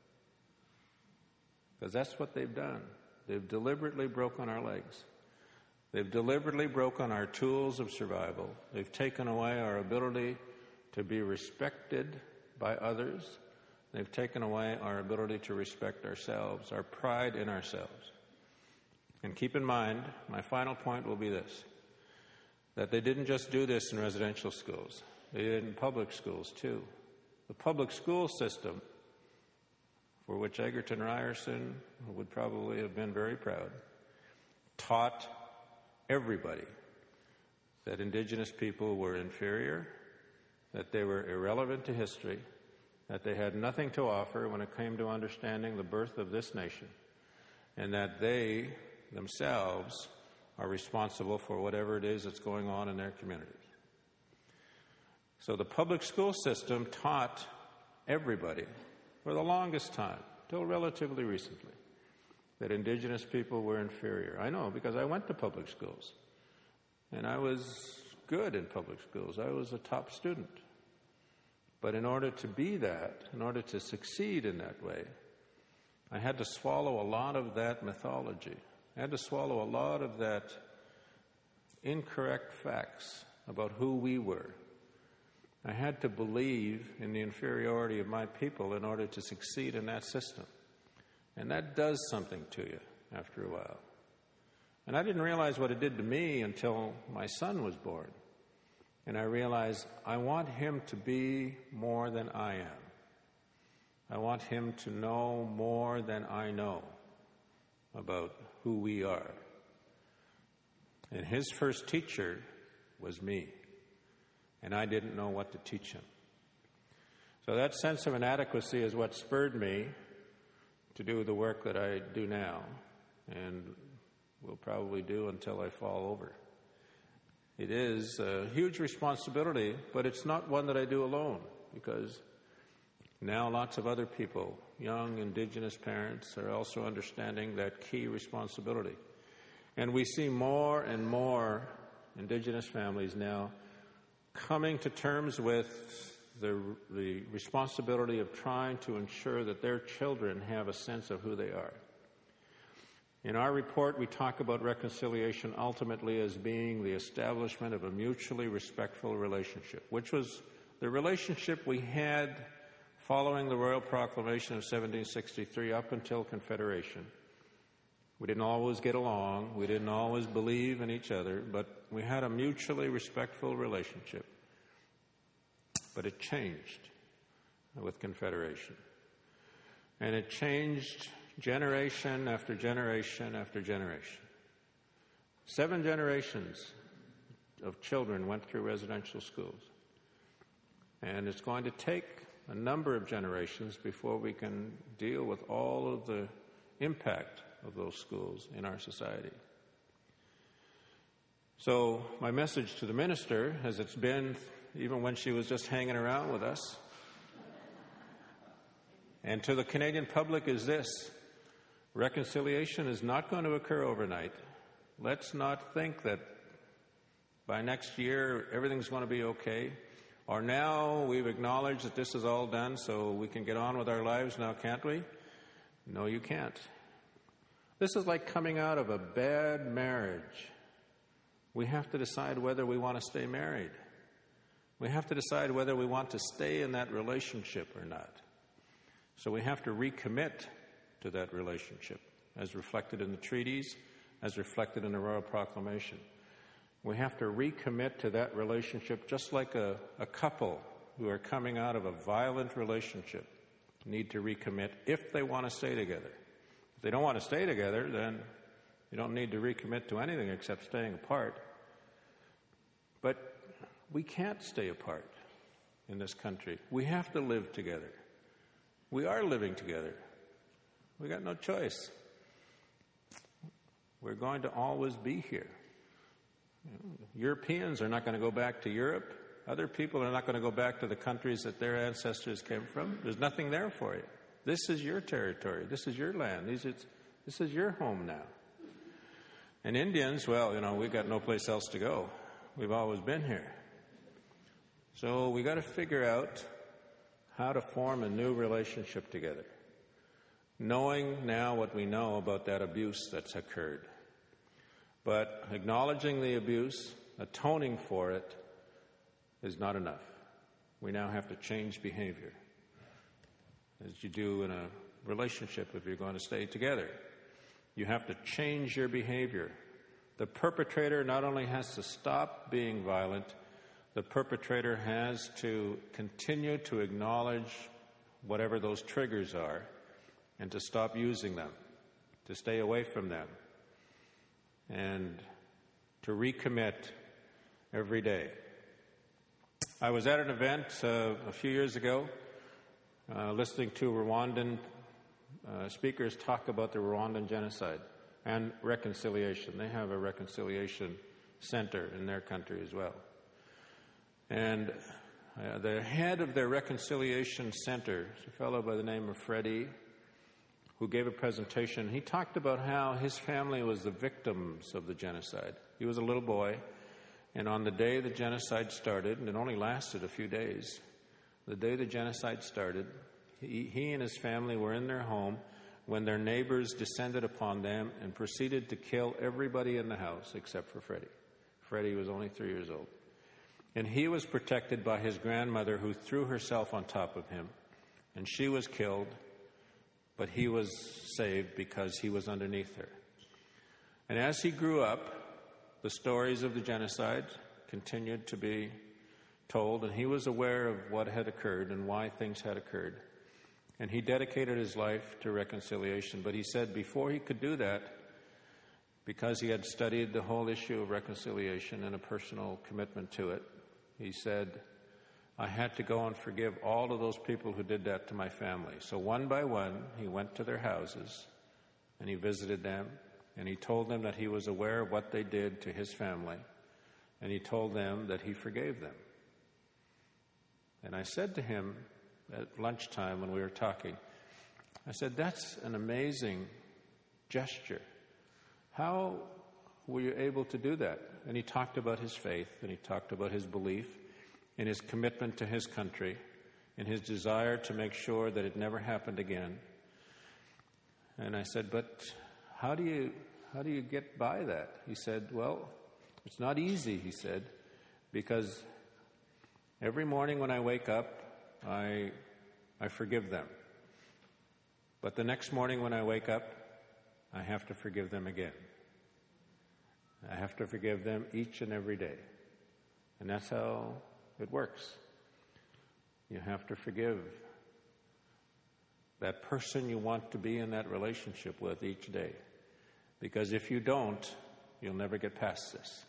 S1: Because that's what they've done. They've deliberately broken our legs. They've deliberately broken our tools of survival. They've taken away our ability to be respected by others. They've taken away our ability to respect ourselves, our pride in ourselves. And keep in mind, my final point will be this, that they didn't just do this in residential schools. They did it in public schools, too. The public school system, for which Egerton Ryerson would probably have been very proud, taught everybody that Indigenous people were inferior, that they were irrelevant to history, that they had nothing to offer when it came to understanding the birth of this nation, and that they themselves are responsible for whatever it is that's going on in their communities. So the public school system taught everybody for the longest time, till relatively recently, that Indigenous people were inferior. I know, because I went to public schools, and I was good in public schools. I was a top student. But in order to be that, in order to succeed in that way, I had to swallow a lot of that mythology. I had to swallow a lot of that incorrect facts about who we were. I had to believe in the inferiority of my people in order to succeed in that system. And that does something to you after a while. And I didn't realize what it did to me until my son was born. And I realized I want him to be more than I am. I want him to know more than I know about who we are. And his first teacher was me. And I didn't know what to teach him. So that sense of inadequacy is what spurred me to do the work that I do now. And will probably do until I fall over. It is a huge responsibility, but it's not one that I do alone, because now lots of other people, young Indigenous parents, are also understanding that key responsibility. And we see more and more Indigenous families now coming to terms with the responsibility of trying to ensure that their children have a sense of who they are. In our report, we talk about reconciliation ultimately as being the establishment of a mutually respectful relationship, which was the relationship we had following the Royal Proclamation of 1763 up until Confederation. We didn't always get along, we didn't always believe in each other, but we had a mutually respectful relationship. But it changed with Confederation. And it changed generation after generation after generation. 7 generations of children went through residential schools. And it's going to take a number of generations before we can deal with all of the impact of those schools in our society. So my message to the minister, as it's been even when she was just hanging around with us, and to the Canadian public, is this: reconciliation is not going to occur overnight. Let's not think that by next year everything's going to be okay, or now we've acknowledged that this is all done so we can get on with our lives now, can't we? No, you can't. This is like coming out of a bad marriage. We have to decide whether we want to stay married. We have to decide whether we want to stay in that relationship or not. So we have to recommit to that relationship, as reflected in the treaties, as reflected in the Royal Proclamation. We have to recommit to that relationship, just like a couple who are coming out of a violent relationship need to recommit if they want to stay together. If they don't want to stay together, then you don't need to recommit to anything except staying apart. But we can't stay apart in this country. We have to live together. We are living together. We got no choice. We're going to always be here. Europeans are not going to go back to Europe. Other people are not going to go back to the countries that their ancestors came from. There's nothing there for you. This is your territory. This is your land. This is your home now. And Indians, well, we've got no place else to go. We've always been here. So we got to figure out how to form a new relationship together, knowing now what we know about that abuse that's occurred. But acknowledging the abuse, atoning for it, is not enough. We now have to change behavior, as you do in a relationship if you're going to stay together. You have to change your behavior. The perpetrator not only has to stop being violent, the perpetrator has to continue to acknowledge whatever those triggers are and to stop using them, to stay away from them, and to recommit every day. I was at an event a few years ago listening to Rwandan speakers talk about the Rwandan genocide and reconciliation. They have a reconciliation center in their country as well. And the head of their reconciliation center is a fellow by the name of Freddie, who gave a presentation. He talked about how his family was the victims of the genocide. He was a little boy, and on the day the genocide started, and it only lasted a few days, the day the genocide started, he and his family were in their home when their neighbors descended upon them and proceeded to kill everybody in the house except for Freddie. Freddie was only 3 years old. And he was protected by his grandmother, who threw herself on top of him, and she was killed, but he was saved because he was underneath her. And as he grew up, the stories of the genocide continued to be told, and he was aware of what had occurred and why things had occurred. And he dedicated his life to reconciliation. But he said before he could do that, because he had studied the whole issue of reconciliation and a personal commitment to it, he said, I had to go and forgive all of those people who did that to my family. So one by one, he went to their houses and he visited them And he told them that he was aware of what they did to his family. And he told them that he forgave them. And I said to him at lunchtime when we were talking, I said, that's an amazing gesture. How were you able to do that? And he talked about his faith, and he talked about his belief in his commitment to his country, in his desire to make sure that it never happened again. And I said, but how do you get by that? He said, well, it's not easy, he said, because every morning when I wake up, I forgive them. But the next morning when I wake up, I have to forgive them again. I have to forgive them each and every day. And that's how it works. You have to forgive that person you want to be in that relationship with each day. Because if you don't, you'll never get past this.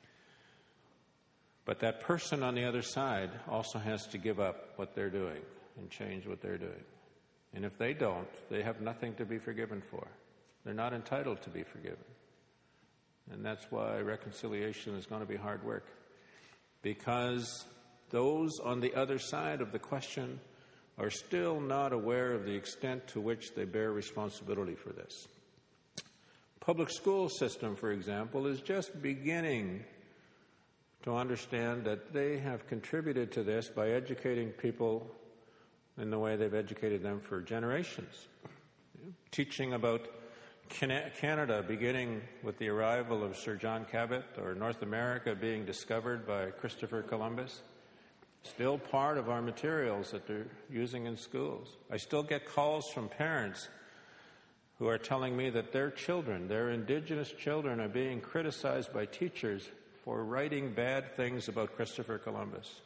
S1: But that person on the other side also has to give up what they're doing and change what they're doing. And if they don't, they have nothing to be forgiven for. They're not entitled to be forgiven. And that's why reconciliation is going to be hard work. Because those on the other side of the question are still not aware of the extent to which they bear responsibility for this. Public school system, for example, is just beginning to understand that they have contributed to this by educating people in the way they've educated them for generations. Teaching about Canada beginning with the arrival of Sir John Cabot, or North America being discovered by Christopher Columbus. Still part of our materials that they're using in schools. I still get calls from parents who are telling me that their children, their Indigenous children, are being criticized by teachers for writing bad things about Christopher Columbus.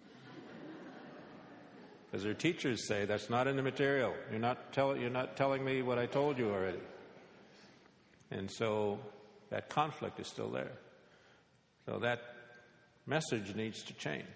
S1: Because their teachers say, that's not in the material. You're not telling me what I told you already. And so that conflict is still there. So that message needs to change.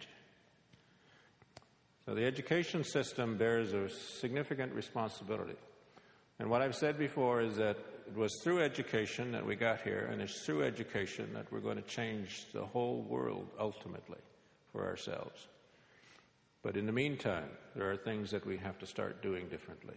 S1: So the education system bears a significant responsibility. And what I've said before is that it was through education that we got here, and it's through education that we're going to change the whole world ultimately for ourselves. But in the meantime, there are things that we have to start doing differently.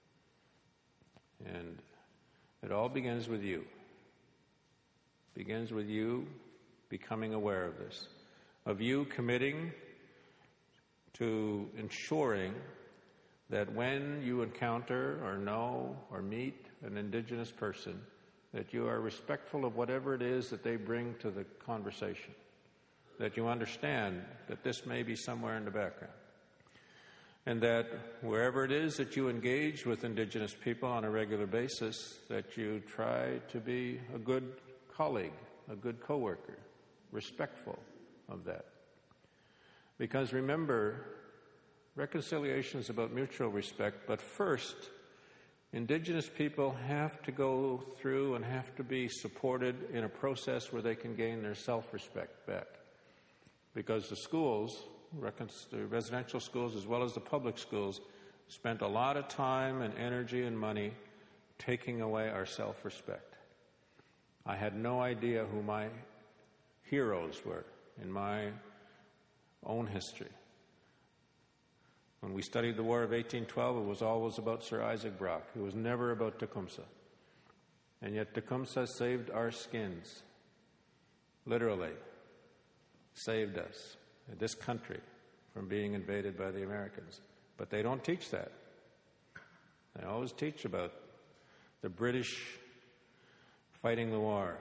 S1: And it all begins with you. It begins with you becoming aware of this, of you committing to ensuring that when you encounter or know or meet an Indigenous person, that you are respectful of whatever it is that they bring to the conversation, that you understand that this may be somewhere in the background, and that wherever it is that you engage with Indigenous people on a regular basis, that you try to be a good colleague, a good coworker, respectful of that. Because remember, reconciliation is about mutual respect, but first, Indigenous people have to go through and have to be supported in a process where they can gain their self-respect back. Because the schools, the residential schools as well as the public schools, spent a lot of time and energy and money taking away our self-respect. I had no idea who my heroes were in my own history. When we studied the War of 1812, it was always about Sir Isaac Brock. It was never about Tecumseh. And yet Tecumseh saved our skins. Literally saved us, this country, from being invaded by the Americans. But they don't teach that. They always teach about the British fighting the war.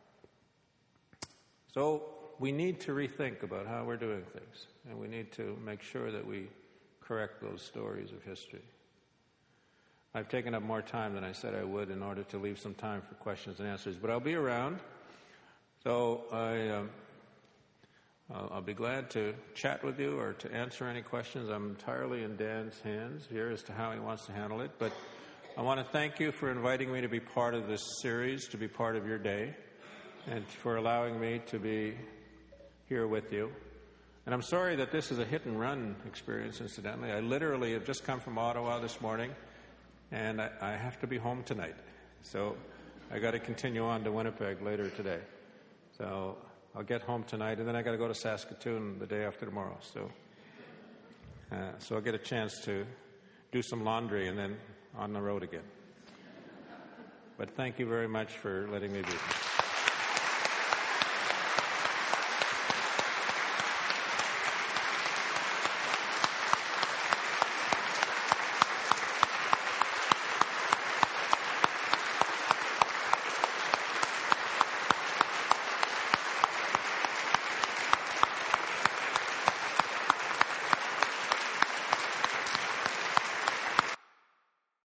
S1: So we need to rethink about how we're doing things. And we need to make sure that we correct those stories of history. I've taken up more time than I said I would in order to leave some time for questions and answers, but I'll be around. So I'll be glad to chat with you or to answer any questions. I'm entirely in Dan's hands here as to how he wants to handle it, but I want to thank you for inviting me to be part of this series, to be part of your day, and for allowing me to be here with you. And I'm sorry that this is a hit-and-run experience, incidentally. I literally have just come from Ottawa this morning, and I have to be home tonight. So I got to continue on to Winnipeg later today. So I'll get home tonight, and then I got to go to Saskatoon the day after tomorrow. So I'll get a chance to do some laundry and then on the road again. But thank you very much for letting me be here.